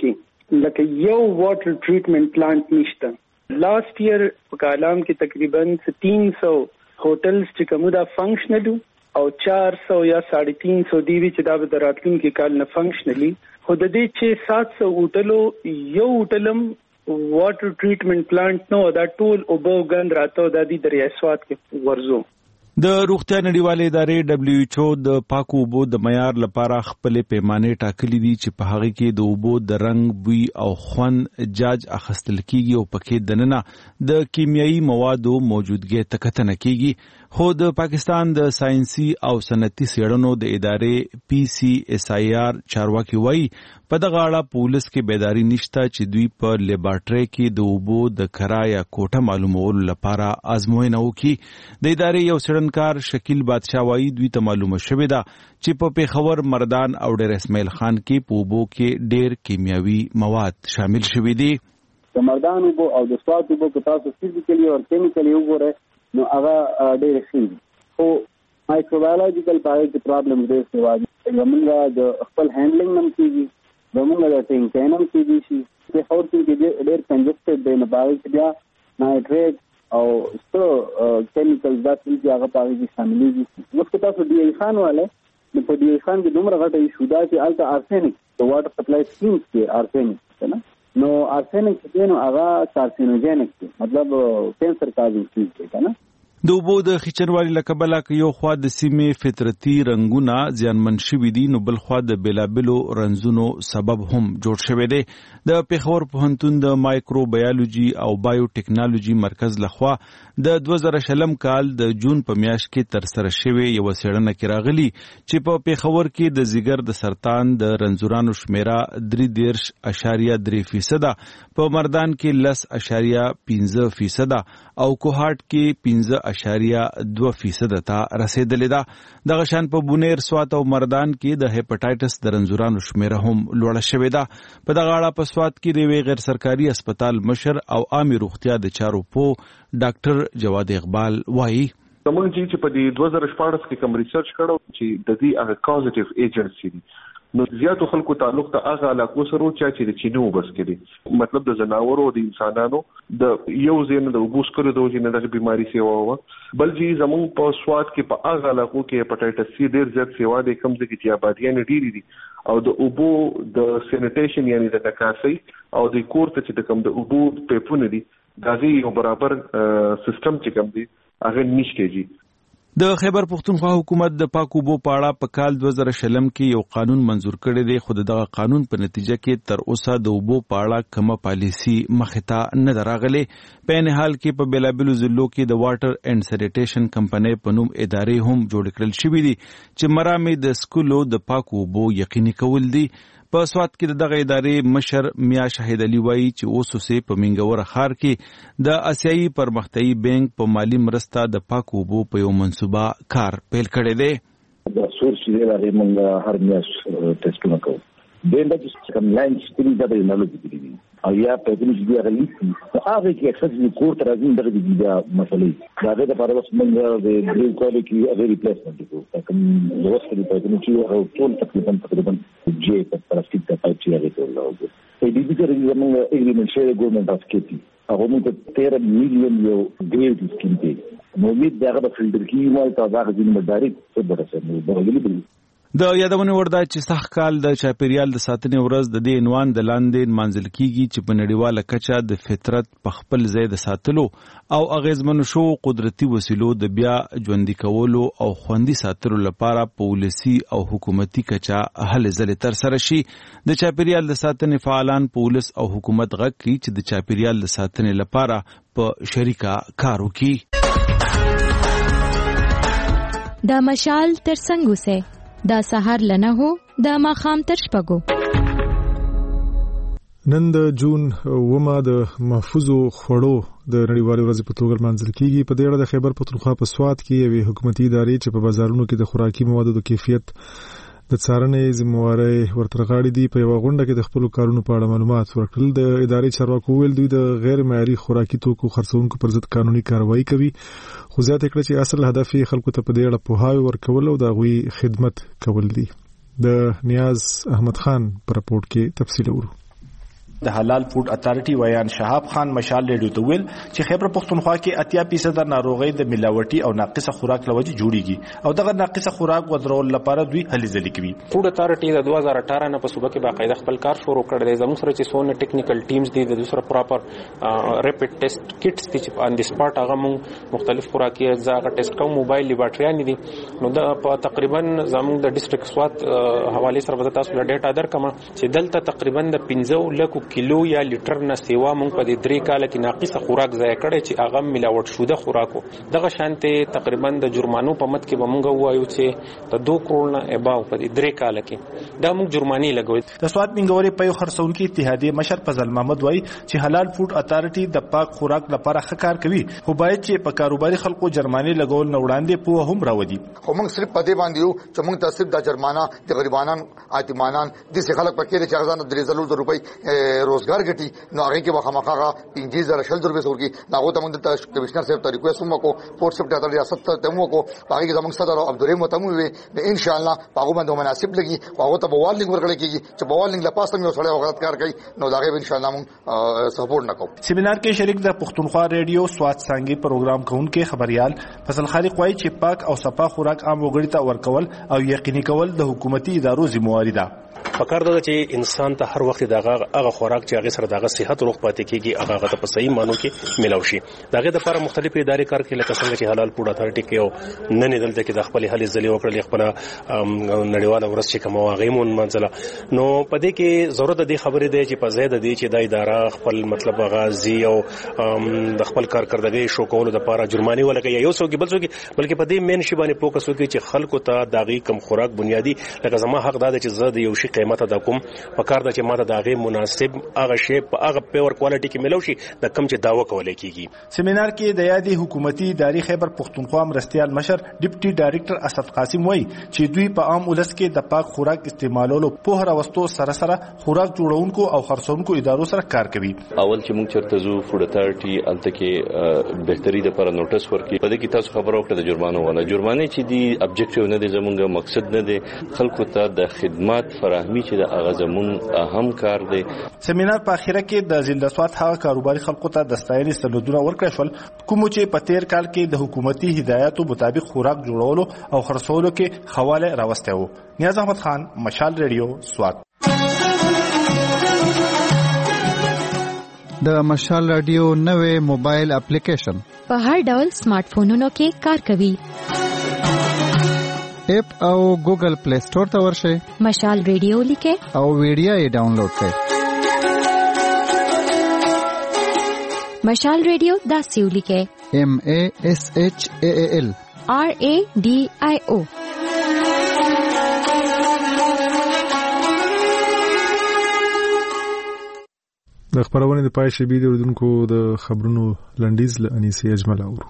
لکه یو واټر ټریټمنټ پلانټ نشته. لاست ایئر په کالام کې تقریبا 300 هوټلز چې کومه دا فنکشنل او 400 یا 350 دی چې دا به راتلونکي کال نه فنکشنلی، خو د دې چې 700 هوټلو یو هوټلم واټر ټریټمنټ پلانټ نو دا ټول اوبو غند راته د دې دریای سواد کې ورزو. د روغتیا نړیوالې ادارې دبليو ایچ او د پاکو اوبو د معیار لپاره خپل پیمانې ټاکلي دي چې په هغه کې د اوبو د رنگ، بوی او خوند جاج اخیستل کیږي او پکې دننه د کیمیاوي موادو موجودګي تکتنه کیږي. خو د پاکستان د ساينسي او صنعتي څېړنو د ادارې PCSIR چارواکي وایي په دغه اړه پولیس کې بیداری نشته چې دوی په لیبارټري کې د اوبو د کرا یا کوټه معلومولو لپاره آزموینه وکړي. د ادارې یو څېړنکار شکیل بادشاه وایي دوی ته معلومه شوې ده چې په پیښور، مردان او ډیر اسماعیل خان کې په اوبو کې ډیر کیمیاوي مواد شامل شوي دي. د مردان اوبو او د سواد اوبو په تاسو فزیکلی او کیمیکلی وګورئ نو هغه ډېر ښه دي، خو مایکروبایولوژیکل پاره کې پرابلم ډېر شوی دی. زمونږ د خپل هینډلینګ نم کېږي، زمونږ د ټینکۍ نم کېږي چې پیښور کې ډېر کنجسټډ دی، نو په هغې کې بیا نایټریټ او څه کیمیکلز دا چې هغه په هغې کې شاملېږي. اوس که تاسو ډي ای خان ولی نو په ډي ای خان کې دومره غټه ایشو ده چې هلته ارسینک د واټر سپلای سکیمز کې ارسینک که نه، نو ارسینک چې دی نو هغه کارسینوجینک دی، مطلب کینسر کازینګ چیز دی که نه. د اوبو د خچنوالي له کبله که یو خوا د سیمې فطرتي رنګونه زیانمن شوي دي نو بل خوا د بیلابلو رنځونو سبب هم جوړ شوی دی. د پیښور پوهنتون د مایکروبیولوژي او بایو ټیکنالوژي مرکز لخوا د 2020 کال د جون په میاشت کې ترسره شوې یو څېړنه کې راغلي چې په پیښور کې د ځیګر د سرطان د رنځورانو شمیره 3.3%، په مردان کې 10.5% او کوهاټ کې 5.2% ته رسیدلې ده. دغه شان په بونیر، سوات او مردان کې د هپاتایټس د رنځورانو شمیره هم لوړه شوې ده. په دغه اړه په سوات کې د یوې غیر سرکاري هسپتال مشر او عامه روغتیا د چارو په ډاکټر جواد اقبال وایي زمونږ چې په دې 2014 کې کوم ریسرچ کړو چې د دې هغه کازټیو ایجنسی دي نو زیاتو خلکو تعلق ته هغه علاقو سره چې د چینو بس کړي، مطلب د زناورو او د انسانانو د یو ځین د وګوس کړو د وجې نه د بیماری سیوا و، بل چې زمونږ په سواد کې په هغه علاقو کې هپاتایټس سی ډېر زیات سیوا د کم ځای کې آبادیان ډېری دي او د اوبو د سینیټیشن یعنی د نکاسي او د کور ته چې د کم د اوبو پیپونه دي دا یو برابر سیستم چې کم دي هغه نشته جی. د خیبر پختونخوا حکومت د پاکو اوبو په اړه په کال 2020 کې یو قانون منزور کړی دی، خو دغه قانون په نتیجه کې تر اوسه د اوبو په اړه کومه پالیسی مخې ته نه راغلې. په عین حال کې په بیلابلو ضلعو کې د واټر اینډ سینیټیشن کمپنۍ په نوم ادارې هم جوړ کړل شوې دي چې مرامې د سکولو د پاکو اوبو یقیني کول دي. په سوات کې دغه ادارې مشر میا شاهد علي وایي چې اوس په منګور ښار کې د آسیایي پرمختیایي بانک په مالی مرسته د پاکو اوبو په یو منصوبه کار پیل کړی دی. د سورس دی لري موږ هر میاشت ټیسټونه کوو. د چې کوم لاین سپری د ټیکنالوژي دی او یا په دې چې دی هغه هغه کې اکسس د کور تر ازین درته دی دا مسلې دا د لپاره اوس موږ د ډریل کوالټي هغه ریپلیسمنت کوو کوم وروسته د پاتې چې هغه ټول تقریبا جې په پلاستیک د پایپ چې هغه ټول لاګو په دې کې چې موږ اګریمنټ شوی ګورنمنت اف کېټي هغه موږ 13 میلیون یو ډیر سکیم دی نو امید دا به فلټر کیږي مال ته دا غوښنه مدارک څه برسه نو دا غوښنه د یادونه ورده چې سخت کال د چاپیریال د ساتنې ورځ د دې عنوان د لاندې منځل کیږي چې په نړیواله کچه د فطرت په خپل ځای د ساتلو او اغیزمنو شو قدرتي وسیلو د بیا ژوندۍ کولو او خوندي ساتلو لپاره پالیسي او حکومتي کچه هلې ځلې تر سره شي. د چاپیریال د ساتنې فعالان پولیس او حکومت غږ کوي چې د چاپیریال د ساتنې لپاره په شریکه کار وکړي. د مشال تر څنګ سه دا سحر لنه هو د ماخام تر شپګو. نن د جون ومه د محفوظو خوړو د نړیوالې ورځې په توګه منځل کیږي. په دې اړه د خیبر پختونخوا په سوات کې یوې حکومتي ادارې چې په بازارونو کې د خوراکي موادو د کیفیت د څارنې ذمہواری ورته غاړي دي په یو غونډه کې د خپل کارونو په اړه معلومات ورکړل. د ادارې چارواکو ویل دوی د غیر معیاري خوراکي توکو خرڅونکو پر ضد قانوني کاروایی کوي، خو زیاته کړه چې اصل هدف یې خلکو ته په دې اړه پوهاوی ورکول او د هغوی خدمت کول دي. د نیاز احمد خان پر راپورټ کې تفصیل ورو. د حلال فود اتارټي ویان شهاب خان مشال ریډیو ته ویل چې خیبر پختونخوا کې 80% ناروغي د ملاوټي او ناقصه خوراک لوجه جوړیږي او دغه ناقصه خوراک ودرول لپاره دوی هلي ځلې کوي. فود اتارټي د 2018 نه په صوبه کې باقاعده خپل کار شروع کړی دی. زموږ سره چې څونه ټیکنیکل ټیمز دي د دوسر پراپر ریپټ ټیسټ کټس دي چې ان دی سپاټ هغه موږ مختلف خوراکي ځای ټیسټ کوم موبایل لیبارټریان دي. نو دا په تقریبا زموږ د ډیسټریکټ سوات حواله سره تاسو له ډیټا درکمه چې دلته تقریبا د 15 لکو کیلو یا لیټر نه سیوا مونږ په دې 3 کال کې ناقصه خوراک ځای کړي چې هغه ملاوټ شوده خوراکو دغه شانته تقریبا د جرمانو په مت کې به مونږ وایو چې د 2 کروڑ نه اباو په دې 3 کال کې دا مونږ جرمانی لګوي. د سوات منګوري په خرڅونکو اتحادیه مشر فضل محمد وایي چې حلال فود اتارټي د پاک خوراک لپاره ښه کار کوي خو باید چې په کاروباري خلکو جرمانی لګول نه وړاندې په هم راوړي. خو موږ صرف په دې باندې یو چې موږ تاسو د جرمانه د غریبانو اتمانان د خلک پکې چې هغه نه 3000 روپۍ روزګار ګټي نو هغه کې وخمخه 5000 روپۍ ورکی دا غوته موږ د کمشنر صاحب ته ریکوست وکړو پورت سیکټر ته ریاست ته وکړو هغه کې زموږ صدر عبدالرحیم ته وی ان شاء الله هغه باندې مناسب لګي هغه ته بوالینګ ورکړل کیږي چې بوالینګ لپاسه یو سړی غلط کار کوي نو دا غو ان شاء الله موږ سپورټ نکوم. سیمینار کې شریک د پښتونخوا ریډیو سوات څنګه پروګرام کوونکې خبريال فصل خالق وایي چې پاک او صفا خوراک عام وګړي ته ورکول او یقیني کول د حکومتي ادارو ذمہواری ده. پکار ده چې انسان ته هر وخت دغه خوراک چې هغه سره دغه صحت روغ پاتې کیږي هغه ته په صحیح مانو کې ملاوي شي. دغه لپاره مختلفې ادارې کار کوي لکه څنګه چې حلال فود اتارټي کې او نن دلته کې د خپل هلي ځلې وکړل خپل نړیواله ورځ چې کوم واغې مون منځله نو په دې کې ضرورت دي خبرې دی چې په زیاده دي چې د اداره خپل مطلب غازي او د خپل کارکردګۍ شو کولو لپاره جرماني ولګي یو څوک بل څوک بلکې په دې مین شی باندې فوکس وکړي چې خلکو ته دغه کم خوراک بنیادی لکه زما حق ده چې زه د یو شی قیمت ادا کوم په کار د چې ماده دغه مناسب هغه شی په هغه پیور کوالټي کې ملو شي د کم چې داوا کولای کیږي. سیمینار کې د یادي حکومتي ادارې خیبر پختونخوا مرستيال مشر ډیپټي ډایریکټر اسد قاسم وایي چې دوی په عام ولس کې د پاک خوراک استعمالولو په هر وستو سره سره خوراک جوړونکو او خرڅونکو ادارو سره کار کوي. اول چې موږ چرته زو فود اتارټي الته کې بهتري د پر نوټس ورکړي په دې کې تاسو خبرو کړه د جرمانو ولا جرمانه چې دی ابجیکټیو نه دی زمونږ مقصد نه دی خلکو ته د خدمات فراهمي چې د اغاز مون اهم کار دی. سیمینار په اخیره کې د ضلع سوات هغه کاروباري خلکو ته د ستاینې سندونه ورکړل شول کوم چې په 13 کال کې د حکومتي هدایتو مطابق خوراک جوړولو او خرڅولو کې حواله راوسته وو. نیاز احمد خان مشال ریډیو سوات. د مشال رادیو نوې موبایل اپلیکیشن په هر ډول سمارټ فونونو کې کار کوي. اپ او ګوګل پلی سٹور ته ورشئ مشال ریډیو لیکه او ویډیو یې ډاونلوډ کړئ. مشال ریډیو داسې ولیکه MASHAAL RADIO. د خبرونه د پای شبي د اردوونکو د خبرونو لنډیز له انیسي اجمل اورو.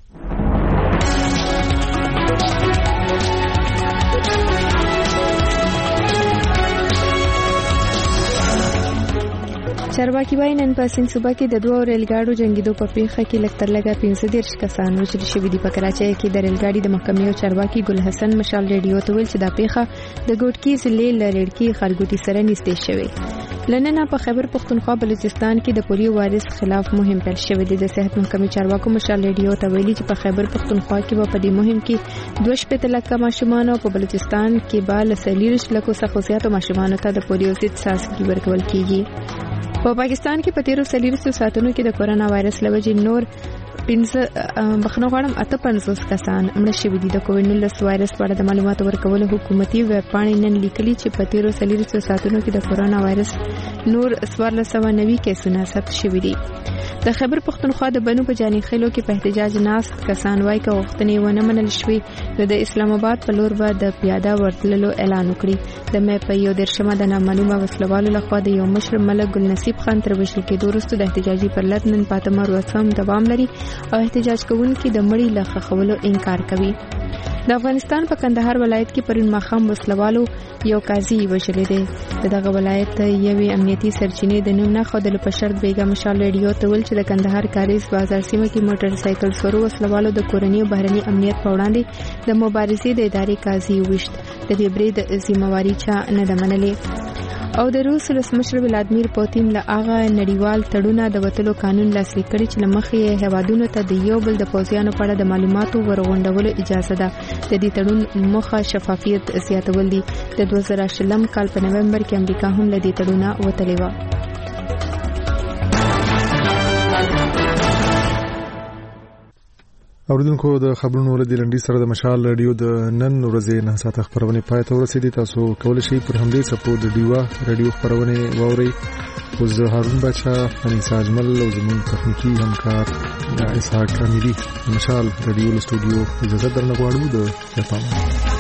چارواکي وايي نن په سند صوبه کې د دوه ریل ګاډو جنگیدو په پیښه کې لکتر لګا 15 کسان وژل شوي دي. په کراچۍ کې د ریل ګاډي د محکمې او چارواکي ګل حسن مشال ریډیو ته ویل چې دا پیښه د ګوټکی ضلع لریړکی خلګوټي سره نږدې شوې. لننه په خیبر پختونخوا بلوچستان کې د پولیو وایرس خلاف مهم پیل شوې ده. د صحت محکمې چارواکو مشال ریډیو ته ویلي چې په خیبر پختونخوا کې په دې مهم کې 2.5 لک ماشومان او په بلوچستان کې به ل 40 لکو څخه زیات ماشومان ته د پولیو ضد څاڅکي ورکول کیږي. په پاکستان کې په 13 ساعتونو کې د کورونا وایرس لوجې نور 58 کسان مړه شوي دي. د کووډ-19 وایرس په اړه د معلوماتو ورکولو حکومتي ویب پاڼې نن لیکلي چې په 13 ساعتونو کې د کورونا وایرس نور 1490 کیسونه ثبت شوي دي. د خیبر پختونخوا د بنو په جاني خیلو کې په احتجاج ناست کسان وايي چې وختنې ونه منل شوې نو د اسلام آباد په لور به د پیاده ورتللو اعلان وکړي. د مې په 13 د نامعلومه وسلوالو لخوا د یو مشر ملک ګل نصیب خان تر وژل کېدو وروسته د احتجاجي پرلط نن پاتمه ورځم دوام لري او احتجاج کوونکي د مړی له خښولو انکار کوي. د افغانستان په کندهار ولایت کې پرون ماښام وسلوالو یو قاضي وژلی دی. دغه ولایت یوې امنیتي سرچینې د نوم نه ښودلو په شرط بیګا مشال ریډیو ته ویل چې د کندهار کاریز بازار سیمه کې موټر سایکل سورو وسلوالو د کورنۍ او بهرني امنیت په وړاندې د مبارزې د ادارې قاضي وشت. د دې برید ذمہواری چا نه ده منلې. او د روس ولسمشر ولادمیر پوتین له هغه نړیوال تړونه د وټلو قانون لاسلیک کړي چې لمخې هوادونو ته د یو بل د پوځیانو په اړه د معلوماتو ورغونډولو اجازه ده. د دې تړون موخه شفافیت زیاتول دي. د 2020 کال په نومبر کې امریکا هم له دې تړونه وتلې و. اوریدونکو د خبرونو ولدي لنډي سره د مشال رادیو د نن ورځې 9 ساعته خبرونه پای ته ورسېدي. تاسو کولای شئ پر همدې څپو د ډیوا رادیو خبرونه واورئ. خو زه هارون بچا، انیسا اجمل او زمون تخنیکی همکار اسحاق امیری مشال رادیو استودیو اجازه درنه غواړو. د پام